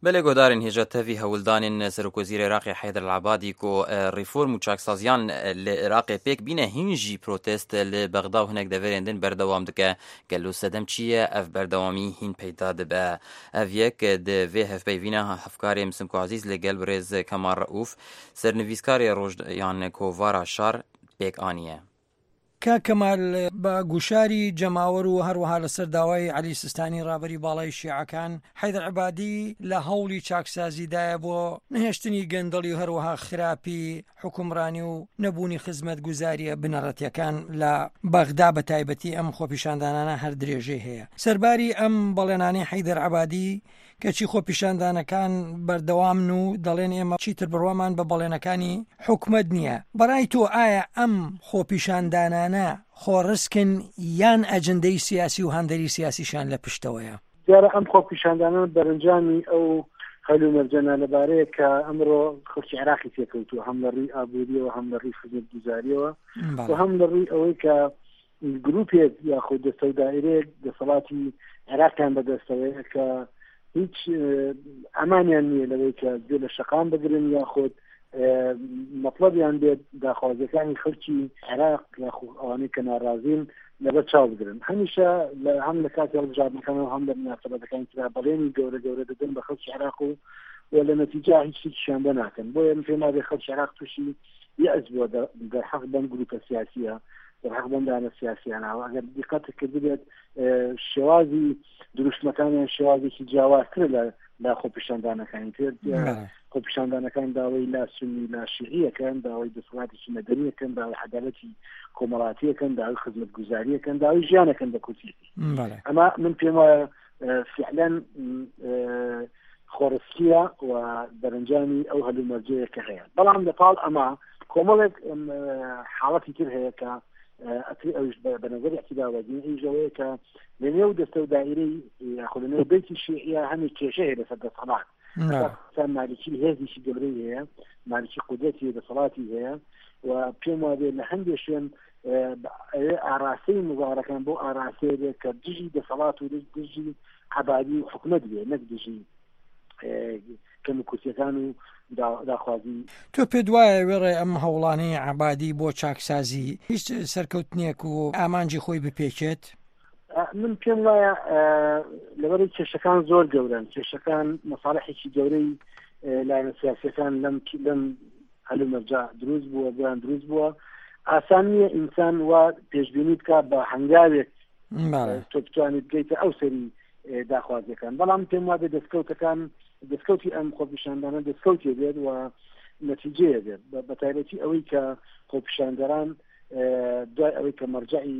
بله گودارین هجا تفی هولدانین سرکوزیر عراق حیدر العبادی کو ریفورم و چاکسازیان لعراق پیک بینه هنجی پروتست لبغدا و هنک دورندن بردوام دکه گلو سدم چیه اف بردوامی هین پیدا دبه اف یک ده وی هف بیوینا هفکاری مسمکو عزیز لگل برز کمار رؤوف سرنویسکاری روش یان کووارا شار پیک آنیه کە کەمال بە گوشاری جەماوەر و هەروەها لەسەر داوای عەلی سیستانی ڕابەری باڵای شیعەکان حەیدەر عەبادی لە هەوڵی چاکسازیدایە بۆ نهێشتنی گەندەڵی و هەروەها خراپی حکومڕانی و نەبوونی خزمەتگوزاریە بنەڕەتیەکان لە بەغدا بە تایبەتی ئەم خۆپیشاندانانە هەر درێژەی هەیە. سەرباری ئەم بەڵێنانەی حەیدەر عەبادی کەچی خۆپیشاندانەکان بەردەوامن و دەڵێن ئێمە چیتر بڕوامان بە بەڵێنەکانی حکومەت نییە. بەڕای تۆ ئایا ئەم خۆپیشاندانانە خۆڕسکن یان ئەجندەی سیاسی و هەندەری سیاسیشان لە پشتەوەیە؟ دیارە ئەم خۆپیشاندانە بەرەنجامی ئەو هەلومەرجەنە لەبارەیە کە ئەمڕۆ خەڵکی عێراقی تێکەوتووە، هەم لە ڕووی ئابووریەوە هەم لە ڕووی خزمەتگوزاریەوە و هەم لە ڕووی ئەوەی کە گروپێک یاخود دەستە و دائیرەیەک دەسەڵاتی عێراقیان بەدەستەوەیە کە هیچ ئەمانیان نییە لەوەی کە گوێ لە شەقام بگرن یاخود مەطلەبیان بێت داخوازیەکانی خەڵکی عێراق یاخود ئەوانەی کە ناڕازین لەبەر چاو بگرن. هەمیشە هەم لە کاتی هەڵبژاردنەکانەوە هەم لە مناسەبەتەکانی ترا بەڵێنی گەورە گەورە دەدەن بە خەڵکی عێراق و لە نەتیجە هیچ شتێکیشیان بۆ ناکەن. بۆیە من پێم وایە خەڵکی عێراق تووشی یەئس بووە دەرحەق بەم گروپە سیاسیە دەرحەق بەم سیاسیانەوە. ئەگەر دیقەتت کرد بێت شێوازی دروشمەکانیان شێوازێکی جیاوازترە لە لا خۆپیشاندانەکانی تر خۆپیشاندانەکان داوای لا سنی لا شیعیەکەن، داوای دەسەڵاتێکی مەدەنیەکەن، داوای عەدالەتی کۆمەڵاتیەکەن، داوای خزمەتگوزاریەکەن، داوای ژیانەکەن بە کورتیەتی. ئەمە من پێم وایە فعلەن خۆڕسکیە و دەرەنجامی ئەو هەلومەرجەیە کە هەیە. بەڵام لەپاڵ ئەمە کۆمەڵێک حاڵەتی تر هەیە کە ئەوش بە نظر اعتداوەدین ئیژەوەیە کە لەنێو دەستە و دائیرەی یاخود لەنێو بەیتی شیعیە هەمی کێشە هەیە لەسەر دەسەڵات. مالکی هێزیشی گەورەی هەیە، مالکی قودرەتی دەسەڵاتی هەیە و پێم وایە لە هەندێک شوێن ئاراسەی مزارەکان بۆ ئاراسەیە بێت کە دژی دەسەڵات و دژی عەبادی و حکومەت بێ، نەک دژی کەموکوسیەکان و داخوازی. تۆ پێ دوایە وێڕێ ئەم هەوڵانەی عەبادی بۆ چاکسازی هیچ سەرکەوتنێک و ئامانجی خۆی بپێچێت؟ من پێم وایە لەبەرەوەی کێشەکان زۆر گەورن، کێشەکان مەساڵحێکی گەورەی لایەنە سیاسیەکان لەم لەم هەلومەرجە دروست بووە بۆیان دروست بووە. ئاسان نییە ئینسان وا پێشبینی بکات بە هەنگاوێک تۆ بتوانیت بگەیتە ئەو سەری داخوازیەکان. بەڵام پێم وایە دەستکەوتەکان دەستکەوتی ئەم خۆپیشاندانە دەستکەوتێ بێت و نەتیجەیە بێت بە تایبەتی ئەوەی کە خۆپیشاندەران دوای ئەوەی کە مەرجعی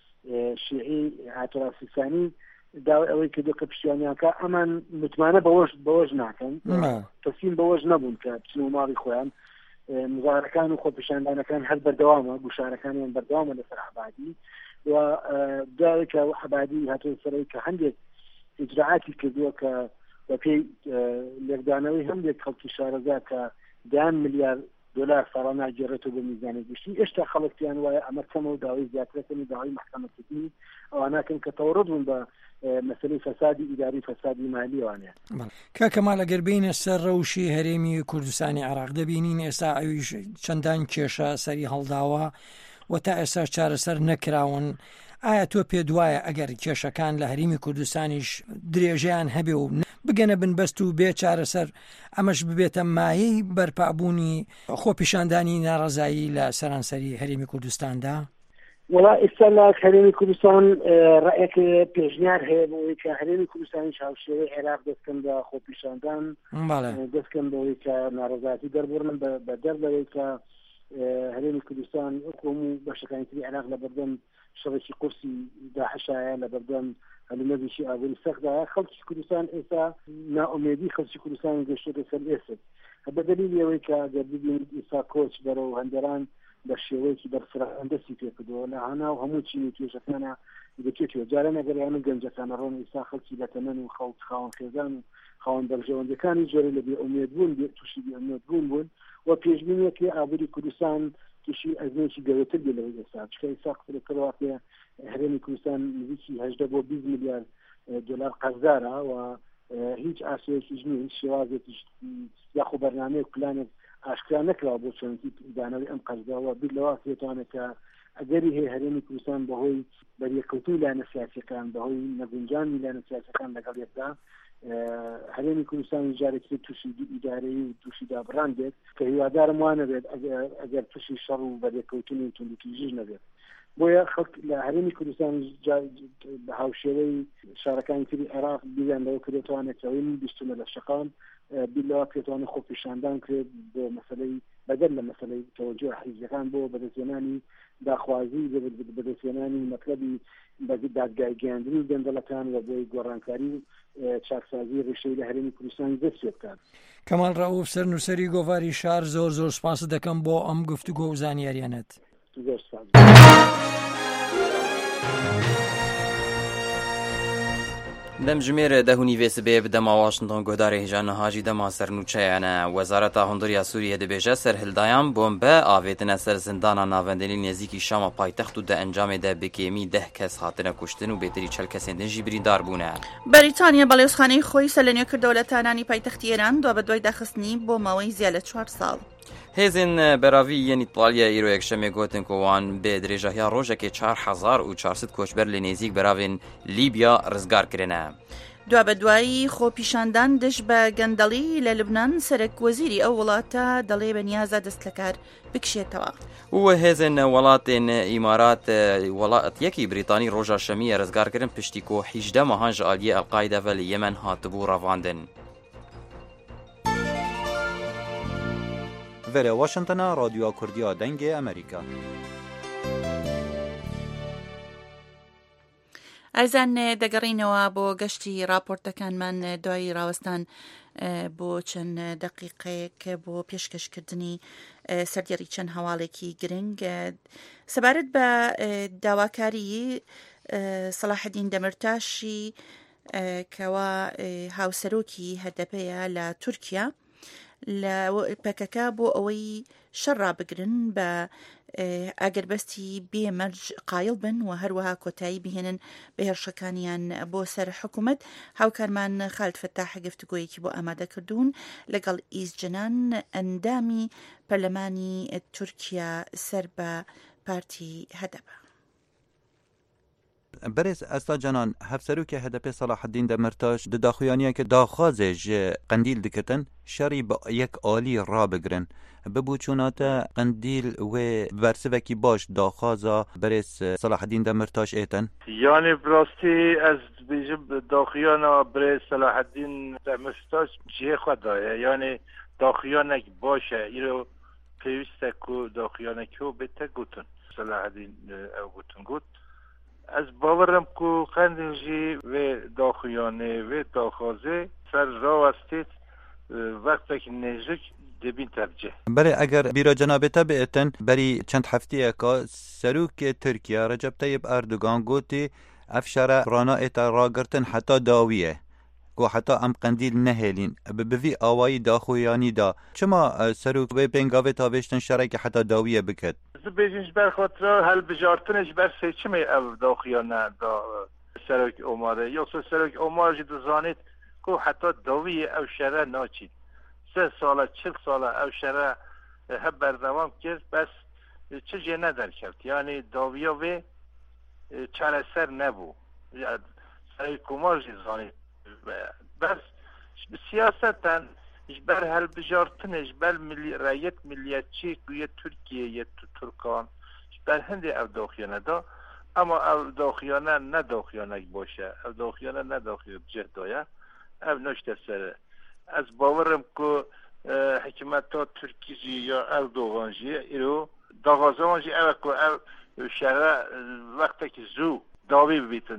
شیعی هاتوڕا سیستانی داوای ئەوەی کە دۆکە پشتیوانیانکە ئەمان متمانە بەوەش بەوەش ناکەن، تەسلیم بەوەش نەبوون کە بچن و ماڵی خۆیان. مزارەکان و خۆپیشاندانەکان هەر بەردەوامە، گوشارەکانیان بەردەوامە لەسەر عەبادی و دوای کە عەبادی هاتووە سەرەوەی کە هەندێک ئیجراعاتی کردووە کە بە پێی لێکدانەوەی هەندێک خەڵکی شارەزا کە دەیان ملیار دۆلار ساڵانە ناگێڕێتەوە بە میزانی گشتی. ئێشتا خەڵکیان وایە ئەمە کەمە و داوای زیاترەکەن و داوای محکەمەکردنی ئەوە ناکەن کە تەوڕەت بوون بە مەسەلەی فەسادی ئیداری فەسادی مالی وانەیە. کە کەمال ئەگەر بینە سەر ڕەوشی هەرێمی کوردستانی عێراق دەبینین ئێستا ئەویش چەندان کێشە سەری هەڵداوە و تا ئێستا چارەسەر نەکراون. ئایا تۆ پێ دوایە ئەگەر کێشەکان لە هەرێمی کوردستانیش درێژیان هەبێ و بگەنە بنبەست و بێ چارەسەر ئەمەش ببێتە مایەی بەرپابوونی خۆپیشاندانی ناڕەزایی لە سەرانسەری هەرێمی کوردستاندا؟ وڵا ئێستا لە هەرێمی کوردستان ڕائەیەک پێشنیار هەیە بۆی کە هەرێمی کوردستانی هاوشێوەی عێراق دەستکەن بە خۆپیشاندان، دەستکەن بەوەی کە ناڕەزایەتی دەربڕن بە دەربەوەی کە هەرێمی کوردستان هەموو بەشەکانی تری عێراق لە بەردەم شەڕێکی قورسی داعشایە، لە بەردەم هەلومەرجێکی ئابووری سەختدایە. خەڵکی کوردستان ئێستا نائومێدی خەڵکی کوردستان گەشتۆتە سەر ئێسک بە دەلیلی ئەوەی کە ئەگەر ببینید ئێستا کۆچ بەرەو هەندێران بە شێوەیەکی بەرفراوان دەستی پێ کردەوە لە هەنا و هەموو چینی توێژەکانە دەکێتەوە. جارە ئەگەریانە گەنجەکانە ڕۆن ئێستا خەڵکی لە تەمەن و خەڵک خاوەن خێزان و خاوەن بەرژەوەندەکانی جۆرە لە بێئومێد بوون تووشی بێئومێد بوون بوون و پێشبینیەکی ئابووری کوردستان تووشی ئەزمەیەکی گەورەتر بێت لەوەی ئێستا. چکە ئێستا قسەکردەوە هەرێمی کوردستان نزیکی هەژدە بۆ بیست میلیارد دلار قەرزدارە و هیچ ئاسوەیەکیش نیە، هیچ شێوازێکیش یاخۆ بەرنامەیەک پلانێک ئاشکرا نەکراوە بۆ چۆنتی دانەوەی ئەم قەرزەوە بیر لەوە دەتوانێت کە ئەگەری هەیە هەرێمی کوردستان بەهۆی بەریەکەوتوو لایەنە سیاسیەکان بەهۆی نەگونجانی لایەنە سیاسیەکان لەگەڵ یەکدا هەرێمی کوردستان جارێکی تووشی ئیدارەیی و تووشی دابڕان بێت کە هیوادارم وانە بێت ئەگەر تووشی شەڕ و بەریەکەوتنی و توندوتیژیش نەبێت. بۆیە خەڵک لە هەرێمی کوردستان بە هاوشێوەی شارەکانی تری عێراق بیان لەوە کردێتوانێت ئەوەی بیستمە لە شەقام بیلەوە پێتوانێت خۆپیشاندان کرێت بۆ مەسەلەی بەدەل لە مەسەلەی تەوەجۆ حیزیەکان بۆ بەدەستێنانی داخوازی بەدەستێنانی مەطلەبی دادگای گەیاندنی گەندەڵەکان و بۆی گۆڕانکاری و چاکسازی ڕێشەی لە هەرێمی کوردستان دەست پێ بکات. کەمال ڕەئوف سەرنووسەری گۆڤاری شار، زۆر زۆر سپاس دەکەم بۆ ئەم گفتوگۆ و زانیاریانەت. زۆر سپاس. دەم ژمێرە دەهونی وێسبێ بدەما واشنتن گۆدارێ هێژانە هاژی دەما سەرنووچەیانە وەزارەتا هەندوریە سووریە دەبێژە سەرهلدایان بۆمبە ئاوێتنە سەر زندانە ناوەندێنی نێزیکی شەمە پایتەخت و دە ئەنجامێدا بکێمی دەه کەس هاتنە کوشتن و بێتری چەل کەسێن دنجی بریندار بوونە. بەریتانیا بەڵێوزخانەی خۆی سەلەنێ کردەوە لە تانانی پایتەختی ئێران دوا بە دوای داخستنی بۆ ماوەی زیاد لە چوار ساڵ. هێزن بەراوی یەن ئیتاڵیا ئیرۆ یەکشەمێ گوتن کۆوان بێ درێژەهیا ڕۆژێکی چوار هەزار و چوارسەد کۆچبەر لە نێزیک بەراوین لیبیا ڕزگارکردنە. دوا بە دوایی خۆپیشاندان دش بە گەندەڵی لە لوبنان سەرک وەزیری ئەو وڵاتە دەڵێ بە نیازە دەست لە کار بکشێتەوە. وە هێزن وڵاتێن ئیمارات وڵاتیەکی بریتانی ڕۆژە شەمیە ڕزگارکردن پشتی کۆ حیژدە مەهان ژە ئالیە ئەڵقایدەڤە لە یەمەن هاتبوو ڕەڤاندن. ڤێرە واشنتنە رادیۆ کوردیا دەنگێ ئەمریکا. ئایزان دەگەڕینەوە بۆ گەشتی راپۆرتەکانمان دوای ڕاوەستان بۆ چەند دەقیقەیەک بۆ پێشکەشکردنی سەردێڕی چەند هەواڵێکی گرنگ سەبارەت بە داواکاری سەلاحەدین دەمرتاشی کەوا هاوسەرۆکی هەردەپەیە لە تورکیا لە پەکەکە بۆ ئەوەی شەڕا بگرن بە ئەگەربەستی بێمەرج قایل بن و هەروەها کۆتایی بهێنن بە هێرشەکانیان بۆ سەر حکوومەت. هاوکارمان خالد فەتاح گفتوگۆیەکی بۆ ئامادە کردوون لەگەڵ ئیزجنان ئەندامی پەرلەمانی تورکیا سەر بە پارتی هەدەپە. برز استا جنان هفسروکی هدف صلاحالدین دمرتاش د داخویانیه که داخوازه جه قندیل دکتن شری با یک آلی را بگرن ببو چوناتا قندیل و ورسوکی باش داخوازا برز صلاحالدین دمرتاش ایتن یعنی براستی از بیجب داخویانا برز صلاحالدین دمرتاش جه خدایه یعنی داخویانک باشه ایرو پیوسته که داخویانکو بته گوتن صلاحالدین او گوتن گوت از باورم که قندنجی و داخویانه و داخوازه سر را استید وقتی که نزدیک دبین ترجه بله اگر بیرا جنابتا بیتن بری چند هفته که سروک ترکیه رجب طیب اردوگان گوتی افشار رانا ایتا را گرتن حتی داویه گو حتی ام قندیل نهلین ببوی آوایی داخویانی دا چما سروک به پنگاوه تابشتن شرک حتی داویه بکد بیشتر بر خاطر هل بجارتنش بر سیچم او داخیانه دا سرک اوماره یا سرک اوماره جد زانید که حتی داوی او شره ناچید سه ساله چل ساله او شره هب بردوام کرد بس چه جه ندر کرد یعنی داویا و چند سر نبو سرک اوماره جد زانید بس سیاستن بر هل بجارتنش بر ملی رایت ملیتچی که ترکیه یه ترکان بر هندی او داخیانه دا اما او داخیانه نه داخیانه باشه او داخیانه نه داخیانه جهدایه او نشته سره از باورم که حکمت ها ترکیزی یا اردوغانجی ایرو داغازانجی او که او شرع وقتی که زو داوی بیتن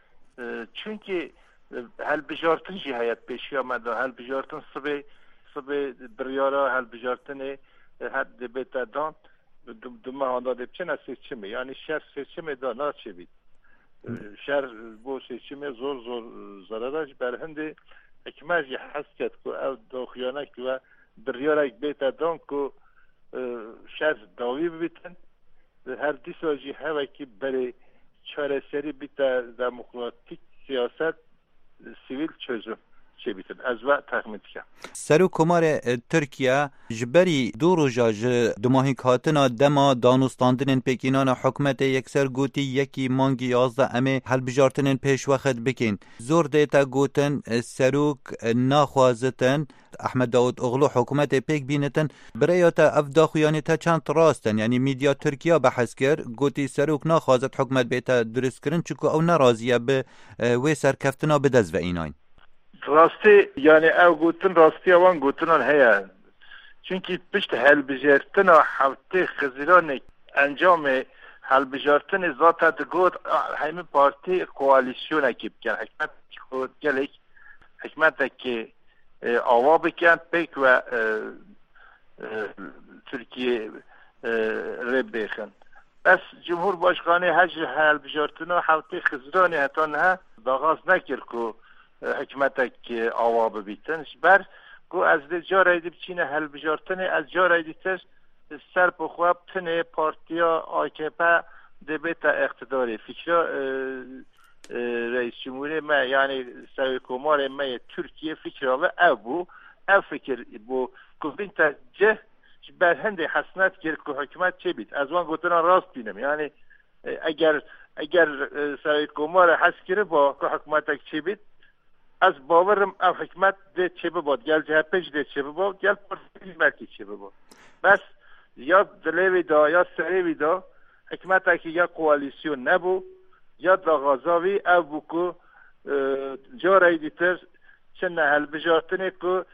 چونکه هل بجارتن جی حیات پیشی آمده هل بجارتن صبح صبح بریارا هل بجارتن حد بیتا دان دومه هانده دیب چه نسیچمه یعنی شهر سیچمه دا نا چه بید شهر بو سیچمه زور زور زرارش برهنده اکمه جی حس کد که او داخیانه که و بریارا بیتا دان که شهر داوی بیتن هر دیسا جی هوا که بری چاره سری بیتا دموکراتیک سیاست سیویل çözüm چه بیتن از وقت تخمین که سرو کمار ترکیه جبری دو روزا ج دماهی کاتنا دما دانستاندن پکینان حکومت یکسر گوتی یکی مانگی یازده امه هل بجارتن پیش وقت بکن زور دیتا گوتن سروک ناخوازتن احمد داود اغلو حکومت پیک بینتن برایتا افدا خویانی تا چند راستن یعنی میدیا ترکیه بحث کر گوتی سروک ناخوازت حکومت بیتا درست کرن چکو او نرازیه به وی سرکفتنا بدز و ایناین راستی یعنی او گوتن راستی اوان گوتنان هیا چونکی پشت هل بجارتن و حوته خزیران انجام هل بجارتن ذات دگوت همه پارتی کوالیسیون اکیب کن حکمت خود گلک حکمت که آوا بکن پیک و ترکیه رب بخن بس جمهور باشخانه هج هل بجارتن و حوته خزیران حتی نه داغاز نکر که حکمت که آوا ببیتنش بر گو از ده جارای دی بچینه هل بجارتنه از جارای دی تر سر بخواب تنه پارتیا آکپا ده بیتا اقتداری فکر رئیس جمهوری ما یعنی سوی کمار ما ترکیه فکر و ابو او فکر بو گفتین تا جه بر هنده حسنت کرد که حکمت چه بید از وان گوتنان راست بینم یعنی اگر اگر سوی کمار حس کرد با که حکمت چه بید از باورم او حکمت ده چه بود گل جه پیش ده چه بود گل پرسیز بلکی چه بود بس یا دلیوی دا یا سریوی دا حکمت اکی یا کوالیسیون نبو یا داغازاوی او بکو جارای دیتر چنه هل بجارتنه که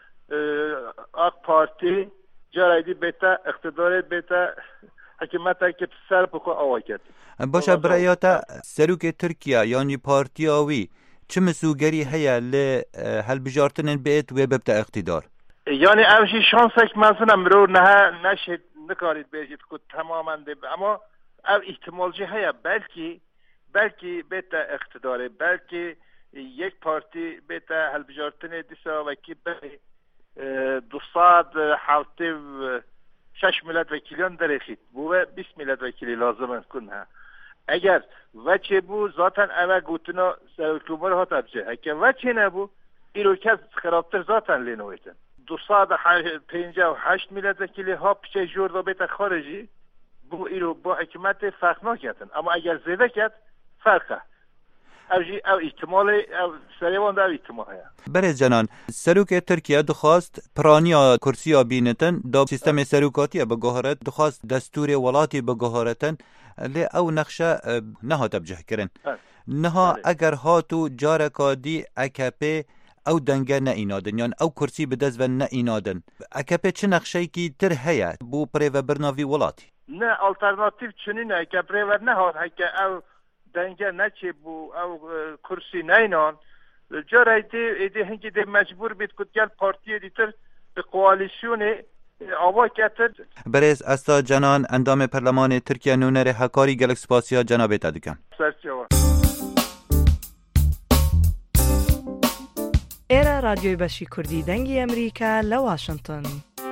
آق پارتی جارای دی بیتا اقتدار بیتا حکمت اکی سر بکو آوا کرد باشه برایاتا سروک ترکیه یعنی پارتی آوی چه مسوگری هیا ل هل بجارتن بیت و ببتا اقتدار یعنی اوشی شانس یک مزنم رو نه نشد نکارید بیجید که تماما ده اما او احتمالجی هیا بلکی بلکی بیتا اقتداره بلکی یک پارتی بیتا هل بجارتن دیسا وکی بلی دو صاد حالتی شش ملت وکیلیان درخید بوه بیس ملت وکیلی لازم کنها اگر وچه بو ذاتن اوه گوتنا سرکومر ها تبجه اگر وچه نبو ایرو کس خرابتر ذاتن لینویتن دو صاد پینجا و هشت ملت وکیلی ها پیچه جور دا بیت خارجی بو ایرو با حکمت فرق ناکتن اما اگر زیده کت فرقه او جی او احتمال او سریوان دا او احتمال هیا برز جنان سروک ترکیه دخواست پرانیا کرسیا بینتن دا سیستم سروکاتی بگوهرت دخواست دستور ولاتی بگوهرتن لی او نقشه نها تبجه کرن نها اگر هاتو جارکا دی اکپی او دنگه نه اینادن یعنی او کرسی بدز و نه اینادن اکپی چه نقشه کی تر هیا بو پری و برناوی ولاتی نه آلترناتیو چنینه اکا پری و نه هات اکا او دنگه نه چه بو او کرسی نه اینان جارای دی ایده هنگی دی مجبور بید کد گل پارتی دیتر به قوالیسیون آوا کتر برز استا جنان اندام پرلمان ترکیه نونر حکاری گلک سپاسیا جناب تدکم سرچوا ایرا رادیوی بشی کردی دنگی امریکا لواشنطن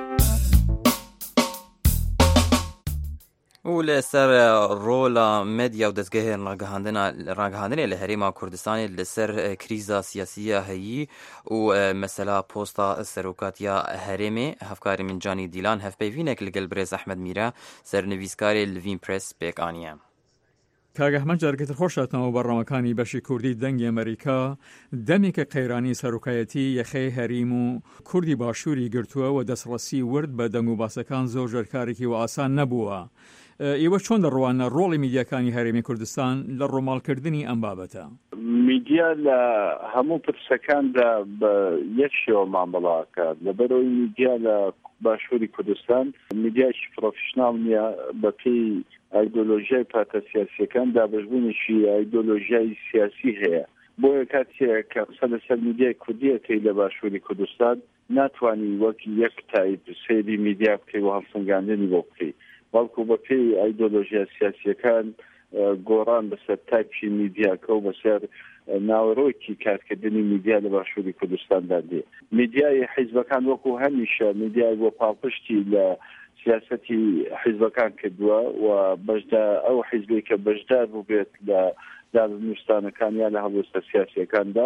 و لسر رولا مدیا و دزگه رنگهاندن لحریما کردستانی لسر کریزا سیاسیه هایی و مثلا پوستا سروکاتیا هرمی هفکاری من جانی دیلان هف پیوینک لگل برز احمد میرا سر نویسکاری لوین پرس بیک آنیم کاگەحمەد جارگەتر خۆشاتەوە بەڕامەکانی بەشی کوردی دەنگی ئەمریکا دەمێکە قەیرانی سەرۆکایەتی یەخەی هەریم و کوردی باشووری گرتووە و دەسڕەسی ورد بە دەنگ و باسەکان زۆر ژەرکارێکی و ئاسان نەبووە. ئێوە چۆن دەڕوانە ڕۆڵی میدیاکانی هەرێمی کوردستان لە ڕۆماڵکردنی ئەم بابەتە؟ میدیا لە هەموو پرسەکاندا بە یەک شێوەمان بڵاوکات لەبەرەوەی میدیا لە باشووری کوردستان میدیایکی پرۆفشناڵ نییە بەپێی ئایدۆلۆژیای پاتە سیاسیەکان دابەشبوونیشی ئایدۆلۆژیای سیاسی هەیە بۆیە کاتێک کە لەسەر میدیای کوردیەکەی لە باشووری کوردستان ناتوانی وەک یەک تایپ سەیری میدیا بکەی و هەڵسەنگاندنی بۆ بکەی بەڵکو بەپێی ئایدۆلۆژیا سیاسیەکان گۆڕان بەسەر تایپی میدیاکە و بەسەر ناوەڕۆکی کارکردنی میدیا لە باشووری کوردستاندا دێ میدیای حیزبەکان وەکو هەمیشە میدیای بۆ پاڵپشتی لە سیاسەتی حیزبەکان کردووە و بەشدار ئەو حیزبێک کە بەشدار بوو بێت لە دادنووسستانەکان یا لە هەڵوێستە سیاسیەکاندا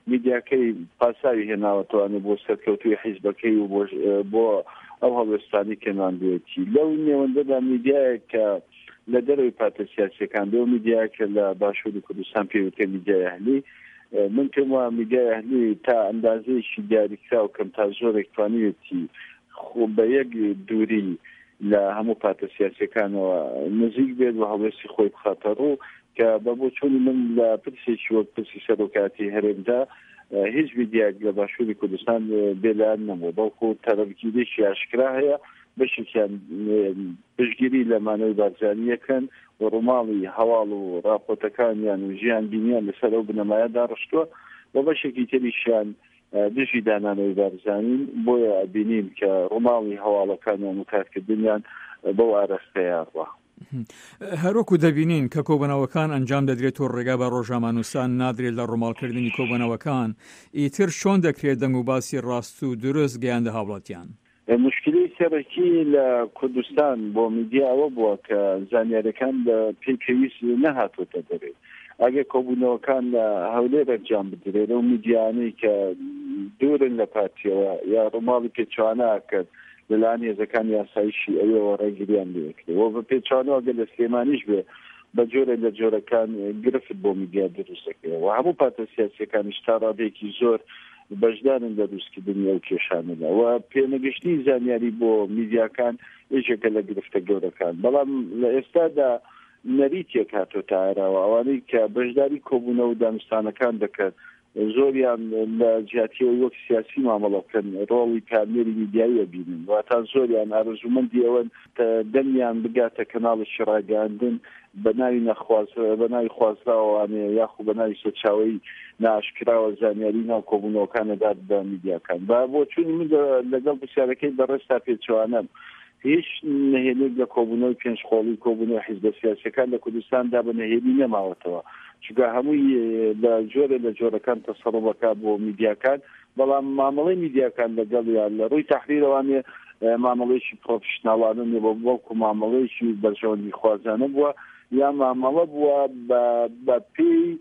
میدیاکەی پاساوی هێناوەتوانێت بۆ سەرکەوتوی حیزبەکەی و بۆ ئەو هەڵوێستانی کێناندوێتی لەو نێوەندەدا میدیایە کە لە دەروی پاتە سیاسیەکان بێ و میدیایە کە لە باشووری کوردستان پێوتێ میدیای ئەهلی من پێم وایە میدیای ئەهلی تا ئەندازەیەکی دیاریکرا و کەم تا زۆرێک توانێتی خۆ بە یەک دووری لە هەموو پاتە سیاسیەکانەوە نزیک بێت و هەڵوێستی خۆی بخاتە ڕوو کە بە بۆ چۆنی من لە پرسێکی وەک پرسی سەرۆکاتی هەرێمدا هیچ میدیاک لە باشووری کوردستان بێلایەن نەبوو بەڵکو تەرەفگیریشی ئاشکرا هەیە بەشێکیان پشتگیری لە مانەوەی بارزانیەکەن و ڕووماڵی هەواڵ و راپۆرتەکانیان و ژیان بینیان لەسەر ئەو بنەمایەدا ڕشتووە و بەشێکی تریشیان دژی دانانەوەی بارزانین بۆیە بینیم کە ڕووماڵی هەواڵەکانیان و کارکردنیان بەو ئاراستەیە ڕوا هەروەکو دەبینین کە کۆبنەوەکان ئەنجام دەدرێت و ڕێگا بە ڕۆژامانووسان نادرێت لە ڕووماڵکردنی کۆبنەوەکان ئیتر چۆن دەکرێت دەنگ و باسی ڕاست و دروست گەیاندە هاوڵاتیان مشکلی سەرەکی لە کوردستان بۆ میدیاوە بووە کە زانیاریەکان لە پێی پێویست نەهاتوۆتە دەرێت ئەگە کۆبوونەوەکان لە هەولێر ئەنجام بدرێت و میدیانەی کە دوورن لە پارتیەوە یا ڕووماڵی پێچوانە کرد لەلایەن هێزەکان یاساییشی ئەوەوە ڕێگریان لێکرێت و بە پێچوانەوە ئەگە لە سلێمانیش بێ بە جۆرە لە جۆرەکان گرفت بۆ میدیا دروستەکەی و هەموو پاتە سیاسیەکانیش تا ڕادێکی زۆر بەشدارن لە دروستکردنی ئەو کێشانەدا و پێنەگەشتنی زانیاری بۆ میدیاکان یەکێکە لە گرفتە گەورەکان بەڵام لە ئێستادا نەریتێک هاتۆتە ئاراوە ئەوانەی کە بەشداری کۆبوونەوە و دانوستانەکان دەکەن زۆریان لە جیاتیەوە وەک سیاسی مامەڵەکەن ڕۆڵی کارنێری میدیایی بینن واتە زۆریان ئارەزومەندی ئەوەن دەمیان بگاتە کەناڵی شڕاگەاندن بە ناوی نەخواز بە ناوی خوازراوانێ یاخو بە ناوی سەرچاوەی ناشکراوە زانیاری ناو کۆبوونەوەکانەدات بە میدیاکان با بۆ چونی من لەگەڵ پرسیارەکەی بەڕێستا پێچوانم هیچ نهێنێک لە کۆبوونەوەی پێنجخۆڵی کۆبوونەوەی حیزبە سیاسیەکان لە کوردستاندا بە نهێنی نەماوەتەوە چونکە هەمووی لە جۆرە لە جۆرەکان تەسەڕۆبەکە بۆ میدیاکان بەڵام مامەڵەی میدیاکان لەگەڵیان لە ڕووی تەحریرەوانێ مامەڵەیەکی پرۆفشناڵانە نیە بۆ وەکو مامەڵەیەکی بەرژەوەندی خوازانە بووە یا مامەڵە بووە بە پێی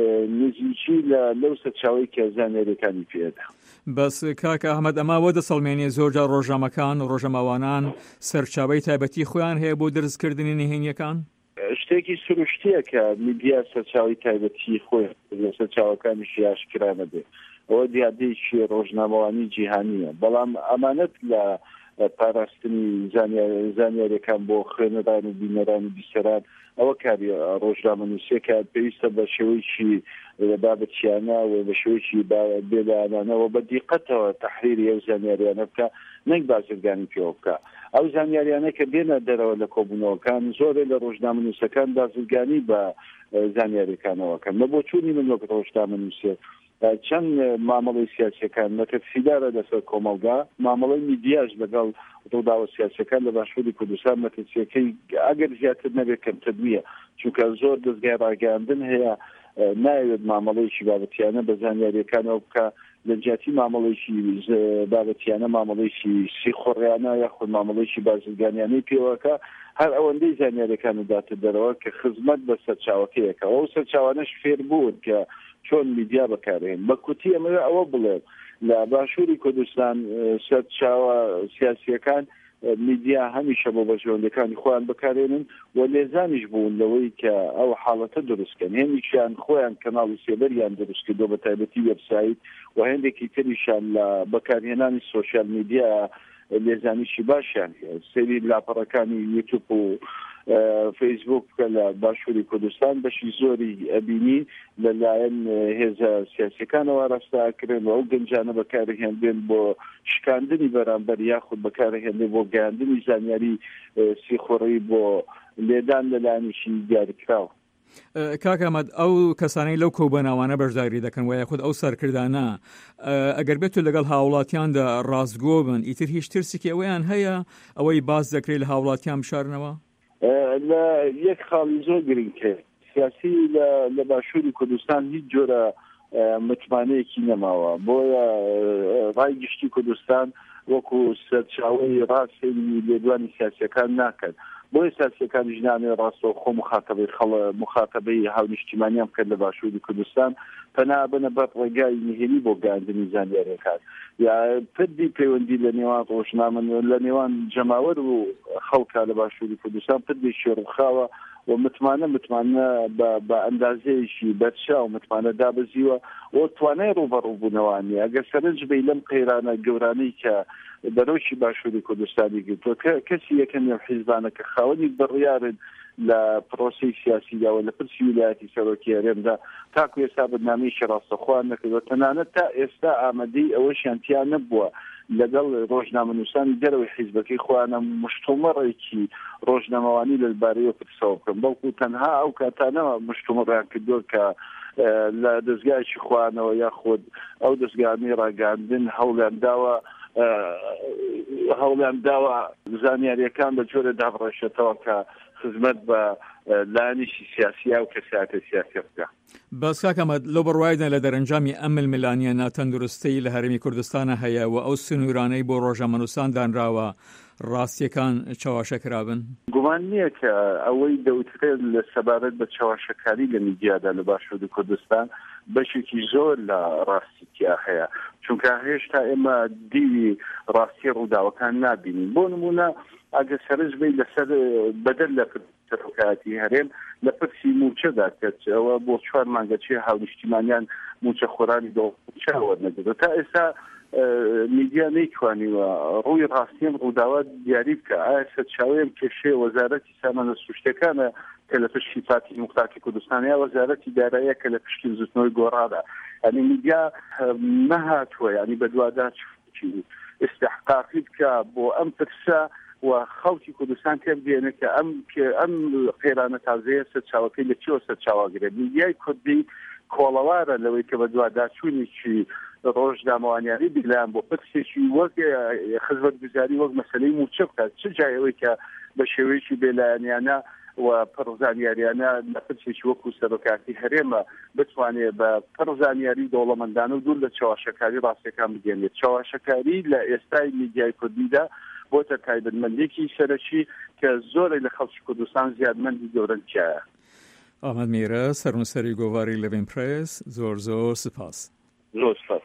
نزیکی لەو سەرچاوەی کە زانیاریەکانی پێدا. بەس کاکە ئەحمەد ئەما وە دەسەڵمێنێ زۆرجار ڕۆژنامەکان و ڕۆژەماوانان سەرچاوەی تایبەتی خۆیان هەیە بۆ دروستکردنی نهێنیەکان؟ شتێکی سروشتیە کە میدیا سەرچاوی تایبەتی خۆی لە سەرچاوەکانیشی ئاشکرا نەبێ ئەوە دیادەیەکی ڕۆژنامەوانی جیهانیە بەڵام ئەمانەت لە پاراستنی زانیاریەکان بۆ خوێنەران و بینەران و بیسەران ئەوە کاری ڕۆژنامەنووسیەکە پێویستە بە شێوەیەکی بابەتیانە و بە شێوەیەکی بێلایەنانەوە بە دیقەتەوە تەحریری ئەو زانیاریانە بکە نەک بازرگانی پێوە بکە ئەو زانیاریانە کە بێنە دەرەوە لە کۆبوونەوەکان زۆرێ لە ڕۆژنامەنووسەکان بازرگانی بە زانیاریەکانەوەکەن لە بۆ چوونی من وەک ڕۆژنامەنووسێ چەند مامەڵەی سیاسیەکان مەترسیدارە لەسەر کۆمەلگا مامەڵەی میدیاش لەگەڵ ڕووداوە سیاسیەکان لە باشووری کوردستان مەترسیەکەی ئەگەر زیاتر نەبێت کەمتر نییە چونکە زۆر دەستگای ڕاگەاندن هەیە ناوێت مامەڵەیەکی بابەتیانە بە زانیاریەکانەوە بکە لە جیاتی مامەڵەیەکی بابەتیانە مامەڵەیەکی سیخۆڕیانە یاخود مامەڵەیەکی بازرگانیانەی پێوەکە هەر ئەوەندەی زانیاریەکان داتە دەرەوە کە خزمەت بە سەرچاوەکەیەکە ئەو سەرچاوانەش فێر بوون کە چۆن میدیا بەکارێن بە کوتی ئەمە ئەوە بڵێ لە باشووری کوردستان سەرچاوە سیاسیەکان میدیا هەمیشە بۆ بەژەوەندەکانی خۆیان بەکارێنن و لێزانیش بوون لەوەی کە ئەو حاڵەتە دروستکەن هێندێکیان خۆیان کەناڵی سێبەریان دروستکردۆ بە تایبەتی وێبسایت و هێندێکی تریشان لە بەکارهێنانی سۆشیال میدیا لێزانیشی باشیان سەیری لاپەڕەکانی یوتیوب و فیسبوک بکە لە باشووری کوردستان بەشی زۆری ئەبینی لەلایەن هێزە سیاسیەکانەوە ڕاستاکردن و ئەو گەنجانە بەکارهێنبێن بۆ شکاندنی بەرامبەر یاخود بەکارهێنێ بۆ گەیاندنی زانیاری سیخۆڕی بۆ لێدان لەلایەنیشی دیاریکراوە. کاک ئەحمەد ئەو کەسانەی لەو کۆبناوانە بەشداری دەکەن و یاخود ئەو سەرکردانە ئەگەر بێت و لەگەڵ هاوڵاتیاندا ڕاستگۆ بن ئیتر هیچ ترسێکی ئەوەیان هەیە ئەوەی باز دەکرێت لە هاوڵاتیان بشارنەوە؟ لە یەک خاڵی زۆر گرنگکە سیاسی لە باشووری کوردستان هیچ جۆرە متمانەیەکی نەماوە بۆیە ڕای گشتی کوردستان وەکو سەرچاوەی ڕاستی لێدوانی سیاسیەکان ناکەن بۆی سیاسیەکان ژنانێ ڕاستە خۆ مخاتبەی خەڵ مخاتبەی هاونیشتیمانیان بکەن لە باشووری کوردستان پەنا بنە بە ڕێگای نهێنی بۆ گاندنی زانیاریەکان یا پردی پەیوەندی لە نێوان ڕۆژنامە لە نێوان جەماوەر و خەڵکا لە باشووری کوردستان پردێکی ڕووخاوە و متمانە متمانە بە ئەندازەیەکی بەرچاو و متمانە دابەزیوە و توانای ڕوبەڕووبوونەوانی ئەگەر سەرنج بی لەم قەیرانە گەورانەی کە بەرەوشی باشووری کوردستانی گرتووە کەسی یەکەم نێو حیزبانە کە خاوەنی بڕیارن لە پرۆسی سیاسیداوە لە پرسی ویلایەتی سەرۆکی هەرێمدا تاکو ئێستا بەرنامەیەکی ڕاستەخوان نەکردووە تەنانەت تا ئێستا ئامادەی ئەوەشیان تیا نەبووە لەگەڵ ڕۆژنامەنووسانی دەرەوەی حیزبەکەی خۆیانە مشتومەڕێکی ڕۆژنامەوانی لەبارەیەوە پرسەوە بکەن بەڵکو تەنها ئەو کاتانەوە مشتومەڕیان کردووە کە لە دەستگایکی خوانەوە یاخود ئەو دەستگانی ڕاگاندن هەوڵیان داوە هەوڵیان داوە زانیاریەکان بە جۆرە دابڕێشێتەوە کە خزمەت بە لایەنیشی سیاسیا و کەسایەتە سیاسی بکە. بەس کاکەمە لەو بڕوایدا لە دەرەنجامی ئەم ململانیە ناتەندروستی لە هەرێمی کوردستانە هەیە و ئەو سنوورانەی بۆ ڕۆژنامەنووسان دانراوە ڕاستیەکان چاواشەکرابن؟ گومان نییە کە ئەوەی دەوترێت لە سەبارەت بە چاواشەکاری لە میدیادا لە باشووری کوردستان بەشێکی زۆر لە ڕاستیتیا هەیە چونکە هێشتا ئێمە دیوی ڕاستی ڕووداوەکان نابینین بۆ نمونە ئەگە سەرنج بی لەسەر بەدەر لە سەرۆکایەتی هەرێم لە پرسی موچەدا کەچ ئەوە بۆ چوار مانگەچی هاونیشتیمانیان موچە خۆرانی دۆچاوە نەگرێت تا ئێستا میدیا نەیتوانیوە ڕووی ڕاستیم ڕووداوە دیاری بکە ئایا سەرچاوەیەم کێشەیە وەزارەتی سامانە سروشتەکانە کە لە پشتی پارتی موقتاکی کوردستان یا وەزارەتی داراییە کە لە پشتی زوتنەوەی گۆڕادا ینی میدیا نەهاتووە ینی بە دووادا استحقاقی بکە بۆ ئەم پرسە و خەڵکی کوردستان تێبگەێنێت کە ئەم ئەم قێرانە تازەیە سەرچاوەکەی لە چیەوە سەرچاواگرێت میدیای کوردی کۆڵەوارە لەوەی کە بە دوواداچوونێکی ڕۆژنامەوانیانی بیلان بۆ پرسێکی وەک خزمەتگوزاری وەک مەسەلەی موچە بکات چ جایەوەی کە بە شێوەیەکی بێلایەنیانە و پڕزانیاریانە لە پرسێکی وەکو سەرۆکاتی هەرێمە بتوانێت بە پڕزانیاری دەوڵەمەندانە و دوور لە چاواشەکاری ڕاستیەکان بگەێنێت چاواشەکاری لە ئێستای میدیای کوردیدا بۆتە تایبەتمەندێکی سەرەکی کە زۆرێک لە خەڵکی کوردستان زیادمەندی گەورەنچایە. ئەحمەد میرە سەرنووسەری گۆڤاری لەڤین پرێس زۆر زۆر سپاس. زۆر سپاس.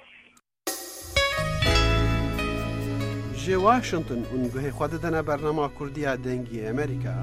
ji Washington û guhê xwe didine bernama Kurdiya dengê Amerîka.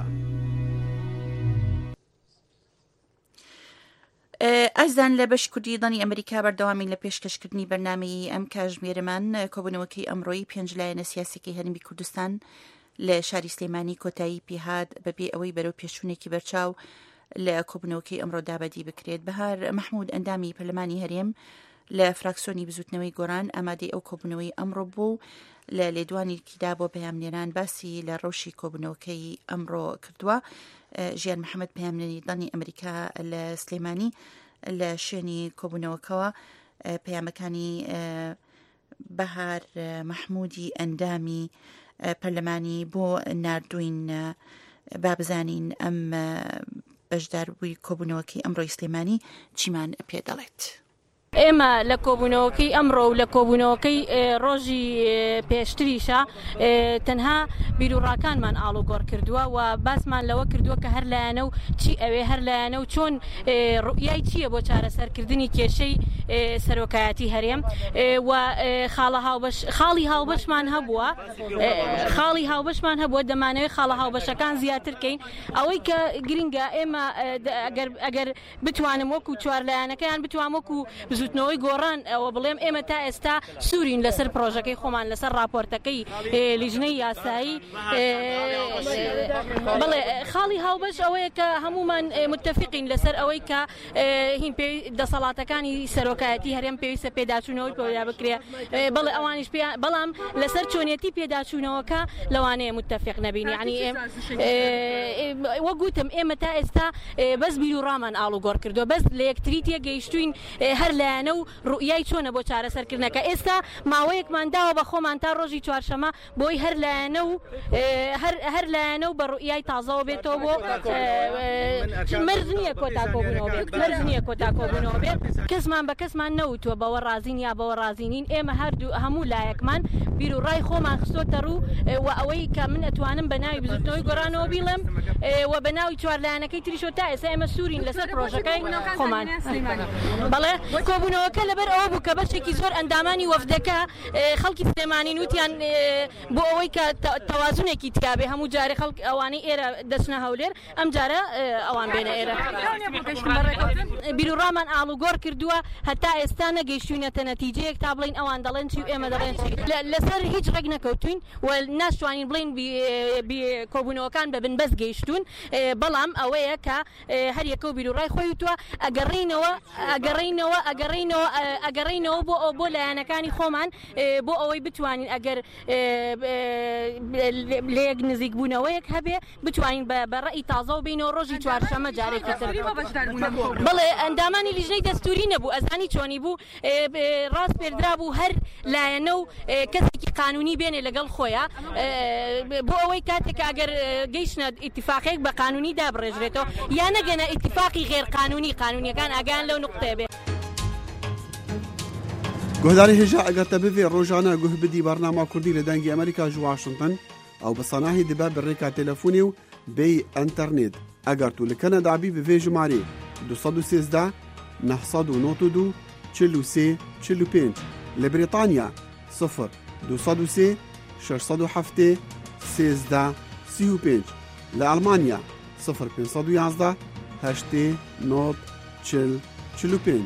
ئەزان لە بەش کوردیدانی ئەمریکا بەردەوامی لە پێشکەشکردنی بەرنامەی ئەم کاژمێرەمان کۆبوونەوەکەی ئەمڕۆی پێنجلایەنە سیاسەکەی هەرێمی کوردستان لە شاری سلێمانی کۆتایی پێهات بەبێ ئەوەی بەرەو پێشوونێکی بەرچاو لە کۆبوونەوەکەی ئەمڕۆ دابەدی بکرێت. بەهار مەحموود ئەندامی پەرلەمانی هەرێم لە فراکسیۆنی بزوتنەوەی گۆران ئامادەی ئەو کۆبوونەوەی ئەمڕۆ بوو لە لێدوانێکیدا بۆ پەیامنێران باسی لە ڕەوشی کۆبوونەوەکەی ئەمڕۆ کردووە. ژیان محەممەد پەیامنێردانی ئەمریکا لە سلێمانی لە شوێنی کۆبوونەوەکەوە پەیامەکانی بەهار مەحموودی ئەندامی پەرلەمانی بۆ ناردوین با بزانین ئەم بەشداربووی کۆبوونەوەکەی ئەمڕۆی سلێمانی چیمان پێ دەڵێت. ئێمە لە کۆبوونەوەکەی ئەمڕۆ و لە کۆبوونەوەکەی ڕۆژی پێشتریشە تەنها بیرروڕاکانمان ئاڵوگۆڕ کردووە و باسمان لەوە کردووە کە هەر لایەنە و چی ئەوێ هەر لایەنە و چۆن ڕوئیای چییە بۆ چارەسەرکردنی کێشەی سەرۆکایەتی هەرێم و خاڵی هاوبەشمان هەبووە خاڵی هاوبەشمان هەبووە دەمانەوەی خاڵە هاوبەشەکان زیاترکەین ئەوەی کە گرنگە ئێمە ئەگەر بتوانم وەکو چوار لایەنەکەیان بتوان وەکو زوتنەوەی گۆڕان ئەوە بڵێم ئێمە تا ئێستا سوورین لەسەر پرۆژەکەی خۆمان لەسەر راپۆرتەکەی لیژنەی یاسایی بڵێ خاڵی هاوبەش ئەوەیە کە هەمومان متفقین لەسەر ئەوەی کە هین پێی دەسەڵاتەکانی سەرۆکایەتی هەرێم پێویستە پێداچوونەوەی پێدا بکرێ بڵێ ئەوانیش بەڵام لەسەر چۆنیەتی پێداچوونەوەکە لەوانەیە متفق نەبین یعنی وەگوتم ئێمە تا ئێستا بەس بیرروڕامان ئاڵوگۆڕ کردووە بەس لە یەکتری تێگەیشتوین هەر لایەنە و ڕوئیای چۆنە بۆ چارەسەرکردنەکە ئێستا ماوەیەکمان داوە بە خۆمان تا ڕۆژی چوارشەمە بۆی هەر لایەنە و هەر لایەنە و بە ڕوئیای تازەوە بێتەوە بۆ مرز نییە کۆتا کۆبوونەوە بێت مرز نییە کۆتا کۆبوونەوە بێت کەسمان بە کەسمان نەوتووە بەوە ڕازین یا بەوە ڕازینین ئێمە هەردوو هەموو لایەکمان بیر و ڕای خۆمان خستۆتە ڕوو و ئەوەی کە من ئەتوانم بە ناوی بزوتنەوەی گۆڕانەوە بیڵێم و بە ناوی چوارلایەنەکەی تریشۆ تا ئێستا ئێمە سوورین لەسەر پرۆژەکەی خۆمان بەڵێ کۆبوونەوەکە لەبەر ئەوە بوو کە بەشێکی زۆر ئەندامانی وەفدەکە خەڵکی سلێمانی نوتیان بۆ ئەوەی کە تەوازونێکی تیابێ هەموو جارێ خەڵک ئەوانەی ئێرە دەچنە هەولێر ئەم جارە ئەوان بێنە ئێرە بیرروڕامان ئاڵوگۆڕ کردووە هەتا ئێستا نەگەیشتوینەتە نەتیجەیەک تا بڵین ئەوان دەڵێن چی و ئێمە دەڵێن چی لەسەر هیچ ڕێک نەکەوتوین و ناشتوانین بڵین کۆبوونەوەکان بە بنبەست گەیشتون بەڵام ئەوەیە کە هەر یەکە و بیرروڕای خۆی وتووە ئەگەڕینەوە ئەگەڕینەوە ئەگەڕینەوە ئەگەڕینەوە بۆ بۆ لایەنەکانی خۆمان بۆ ئەوەی بتوانین ئەگەر لە یەک نزیک بوونەوەیەک هەبێ بتوانین بە ڕێی تازە و بینەوە ڕۆژی چوارشەمە جارێکی تر بڵێ ئەندامانی لیژنەی دەستوری نەبوو ئەزانی چۆنی بوو ڕاست پێدرا بوو هەر لایەنە و کەسێکی قانونی بێنێ لەگەڵ خۆیان بۆ ئەوەی کاتێک ئەگەر گەیشتە ئیتیفاقێک بە قانونی دابڕێژرێتەوە یا نەگەنە ئیتیفاقی غێر قانونی قانونیەکان ئاگان لەو نقطەیە بێ گۆداری هێژا ئەگەرتە ببێ ڕۆژانە گوه بدی بەرنامە کوردی لە دەنگی ئەمریکا ژ واشنگتن ئەو بەسەناهی دەبە بڕێکا تەلەفۆنی و بێ ئەنتەرنێت ئەگەر تو لە کەنەدابی بڤێ ژمارە دو سەد و سێزدە نە سەد و نۆ و دوو چل و سێ چل و پێنج لە بریتانیا سفر دو سەد و سێ شەش سەد و هەفتێ سێزدە سی و پێنج لە ئەڵمانیا سفر پێنج سەد و یازدە هەشتێ نۆ چل چل و پێنج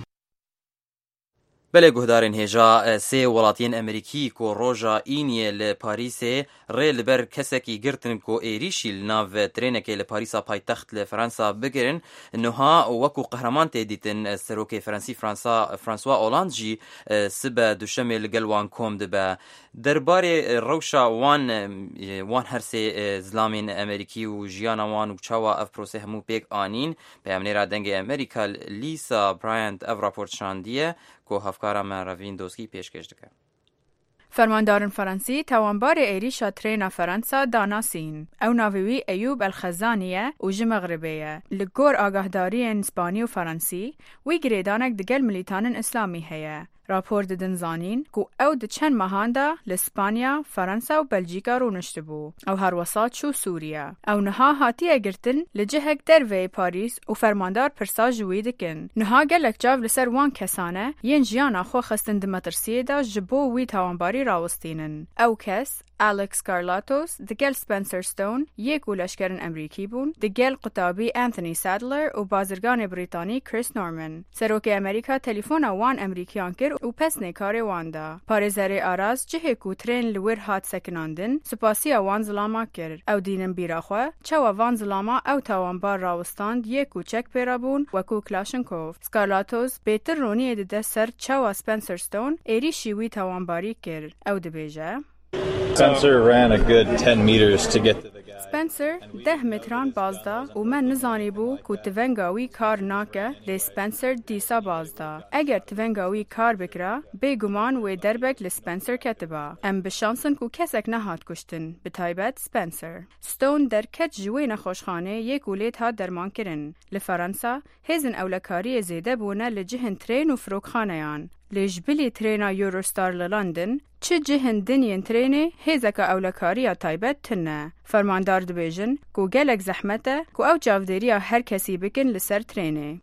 بەلێ گوهدارên هێژا سێ وڵاتیên ئەمریکی کۆ ڕۆژە ئینیە لە پاریسێ ڕێ لەبەر کەسێکی گرتن کۆ ئێریشی لە ناو ترێنێکی لە پاریسا پایتەخت لە فەرەنسا بگرن نوها وەکو قەهرەمان تێدیتن سەرۆکەی فەرەنسی فرانسوا ئۆلاند jî سبە دوشەمێ لەگەڵ وان کۆم دەبە دەربارەی ڕەوشە وان وان هەرسێ زلامên ئەمریکی و ژیانە وان و چاوە ئەف پرۆسێ هەموو پێک ئانین پەیامنێرا دەنگی ئەمریکا لیسا برایەنت ئەف راپۆرت شاندیە کۆ هەفکارە مەڕەڤین دۆسکی پێشکەش دەکە فەرماندارن فەرەنسی تاوانبارê êrîşa trêna Ferensa danasîn. Ew navê wî Eyûb Elxezanî ye û ji Megribê ye. Li gor agahdariyên Spanî û Ferensî, wî girêdanek digel milîtanên Islamî heye. Rapor didin zanîn ku ew di çend mehan de li Spanya, Ferensa û Belçîka rûniştibû. Ew herwesa çû Sûriye. Ew niha hatiye girtin li cihek derveyê Parîs û fermandar pirsa ji wî dikin. Niha gelek cav li ser wan kesan e yên jiyana xwe xistin di metirsiyê de ji bo wî tawanbarî rawistînin. Ew kes Alex Skarlatos digel Spencer Stone yek û leşkerên Emerîkî bûn, digel qutabî Anthony Sadler û bazirganê Brîtanî Chris Norman. Serokê Amerîka telefona wan Emerîkiyan kir û pesnêkarê wan da. Parêzerê Araz cihê ku trên li wir hat sekinandin, spasiya wan zilama kir. Ew dînin bîra xwe, çawa van zilama ew tawanbar rawistand yek û çek pêra bûn wekû Kalashnikov. Skarlatos bêtir roniyê dide ser çawa Spencer Stone êrîşî wî tawanbarî kir. Ew dibêje Spencer ran a good ten meters to get to the guy. Spencer deh metran bazda û me nizanîbû ku tivenga wî kar nake lê Spencer dîsa bazda. Eger tivenga wî kar bikira, bêguman wê derbek li Spencer ketiba. Em bişansin ku kesek nehat kuştin, bi taybet Spencer. Stone derket ji wê nexweşxanê yek û lêt hat dermankirin. Li Ferensa, hêzin ewlekariyê zêde bûne li cihên trên û firokxaneyan. Lê ji bilî trêna Eurostar li London, çi cihên dinyên trênê hêzeka ewlekariya taybet tune. Fermandar dibêjin ku gelek zehmet e ku ew çavdêriya her kesî bikin li ser trênê.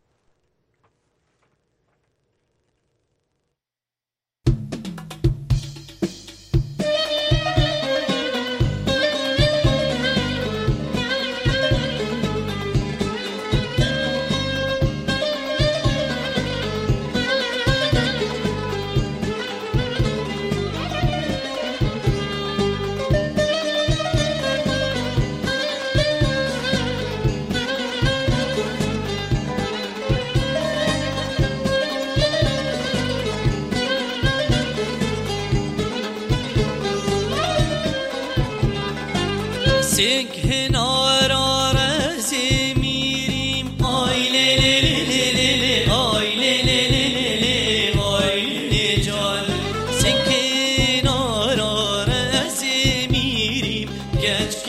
Keşke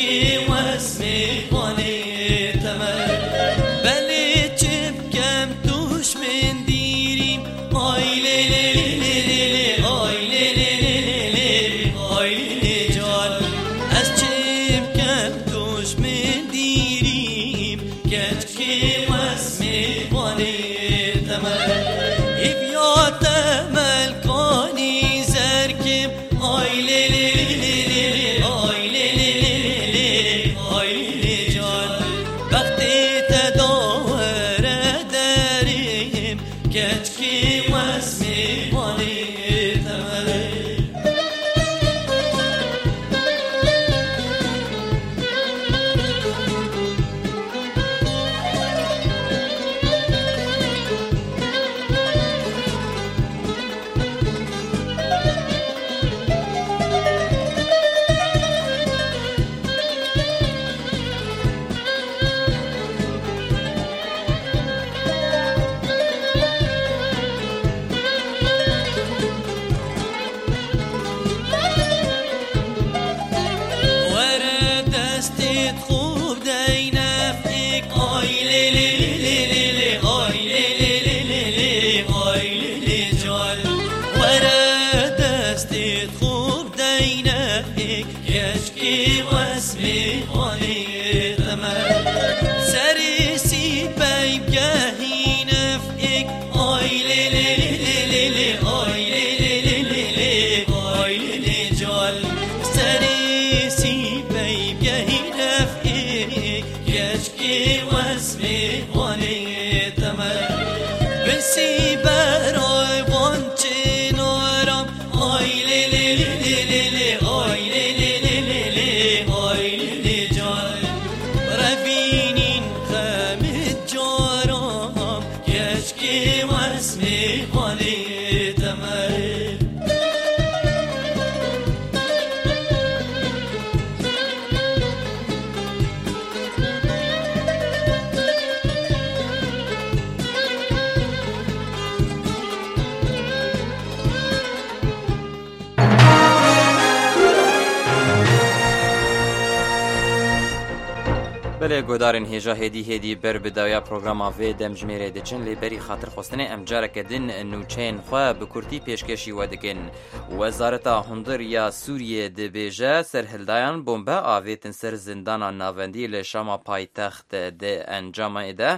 بله گودارن هیجا هدی هدی بر بدایا پروگراما و دمجمیره دچن لیبری خاطر خواستنه امجاره کدن نوچین خواه بکورتی پیشکشی ودکن وزارتا هندر یا سوریه دبیجه سرهلدایان بومبه آویتن سر زندان ناوندی لشاما پایتخت ده انجام اده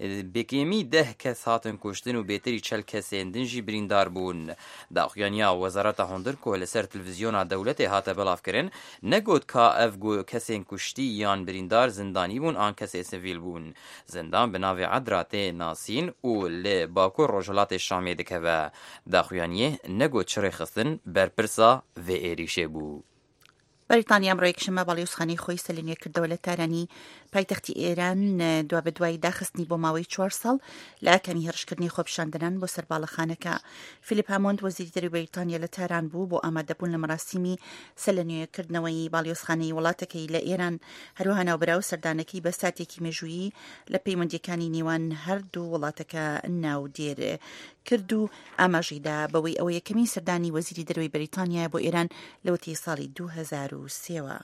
بکیمی ده کس هاتن کشتن و بیتری چل کسین دنجی بریندار بون داخیانیا وزارت هندر که لسر تلویزیون دولت هات بلاف کرن نگود که اف گو کسین کشتی یان بریندار زندانی بون آن کسی سویل بون زندان بناوی عدرات ناسین و لی باکو روجلات شامی دکه و داخیانیه نگود چره خستن برپرسا و ایریشه بو بریتانیا امڕۆ یەکشەممە باڵێوسخانەی خۆی سەلێنێ کردەوە لە تارانی پایتەختی ئێران دوا بەدوای داخستنی بۆ ماوەی چوار ساڵ لە ئاکامی هێرشکردنی خۆپیشاندنان بۆ سەرباڵەخانەکە. فیلیپ هامۆند وەزیری دەروی بریتانیا لە تاران بوو بۆ ئامادەبوون لە مەراسیمی سەلێنێکردنەوەی باڵێوسخانەی وڵاتەکەی لە ئێران هەروەها ناوبراو سەردانەکەی بە ساتێکی مێژوویی لە پەیوەندیەکانی نێوان هەردوو وڵاتەکە ناو دێر کرد و ئاماژەیدا بەوەی ئەوە یەکەمین سەردانی وەزیری دەروی بریتانیا بۆ ئێران لەوەتی ساڵی دو هەزار و سێوە.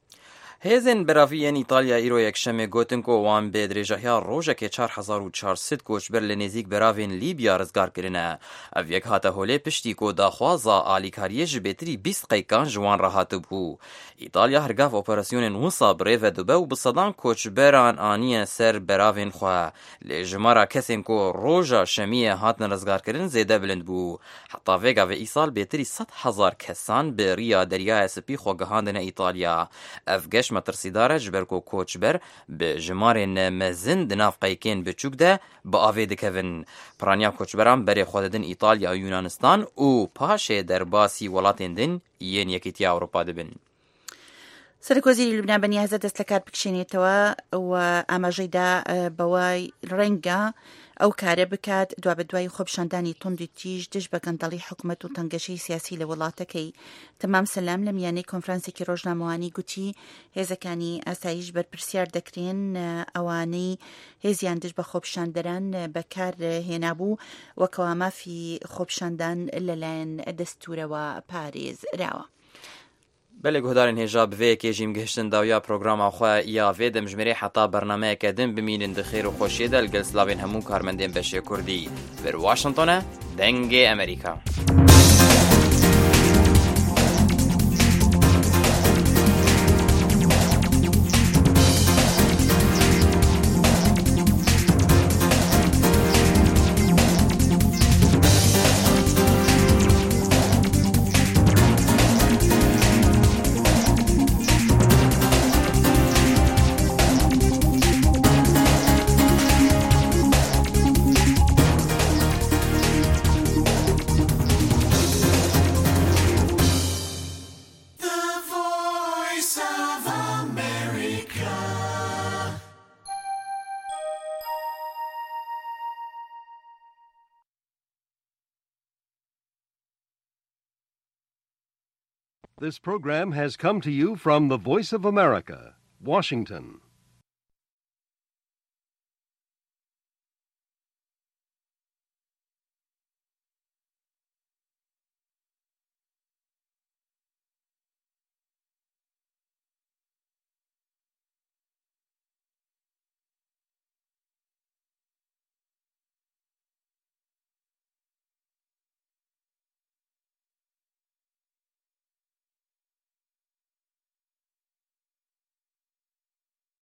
هێزن بەراڤیەن ئیتالیا ئیرۆ یەکشەمێ گوتن کۆ وان بێ درێژەهیا ڕۆژێکێ چوار هەزار و چوارسەد کۆچبەر لە نێزیک بەراڤێن لیبیا ڕزگارکردنە. ئەڤ یەک هاتە هۆلێ پشتی کۆ داخوازا ئالیکاریە ji بێتری بیست قەیکان ji wan rahatib bû. ئیتالیا هەرگاv operasyonên wisa birêve dibe û bi sedan koçberan aniye ser beravên xwe. Lê jimara kesên ku roja şemiyê hatin rizgarkirin zêde bilind bû. Heta vêga vê îsal bêtirî sed hezar kesan bi rîya deryaya Spî xwe gihandine İtalya. Ev geş مترسیداره جبر کو کوچبر به جمارن مزن د ناف قیکین بچوک ده با اوی دکوین پرانیا کوچبران بری خوددن ایتالیا و یونانستان او پاشه در باسی ولاتین دن یین یکیتی اروپا دبن. سەرۆکوەزیری لوبنان بەنیازە دەست لە کار بکشێنێتەوە و ئاماژەیدا بەوای ڕەنگە ئەو کارە بکات دوا بە دوای خۆپیشاندانی توندی تیژ دژ بە گەندەڵی حکوومەت و تەنگەشەی سیاسی لە وڵاتەکەی. تەمام سەلام لە میانەی کۆنفرانسێکی ڕۆژنامەوانی گوتی هێزەکانی ئاسایش بەرپرسیار دەکرێن ئەوانەی هێزیان دژ بە خۆپیشاندەران بەکار هێنابوو وەکەوە مافی خۆپیشاندان لەلایەن دەستورەوە پارێزراوە. بله گهدارن هجا بوی که جیم گهشتن داویا پروگرام خواه یا ویدم جمره حتا برنامه کدن بمینن دخیر و خوشی دل گل سلاوین همون کارمندین بشه کردی بر واشنطنه دنگ امریکا. This program has come to you from the Voice of America, Washington.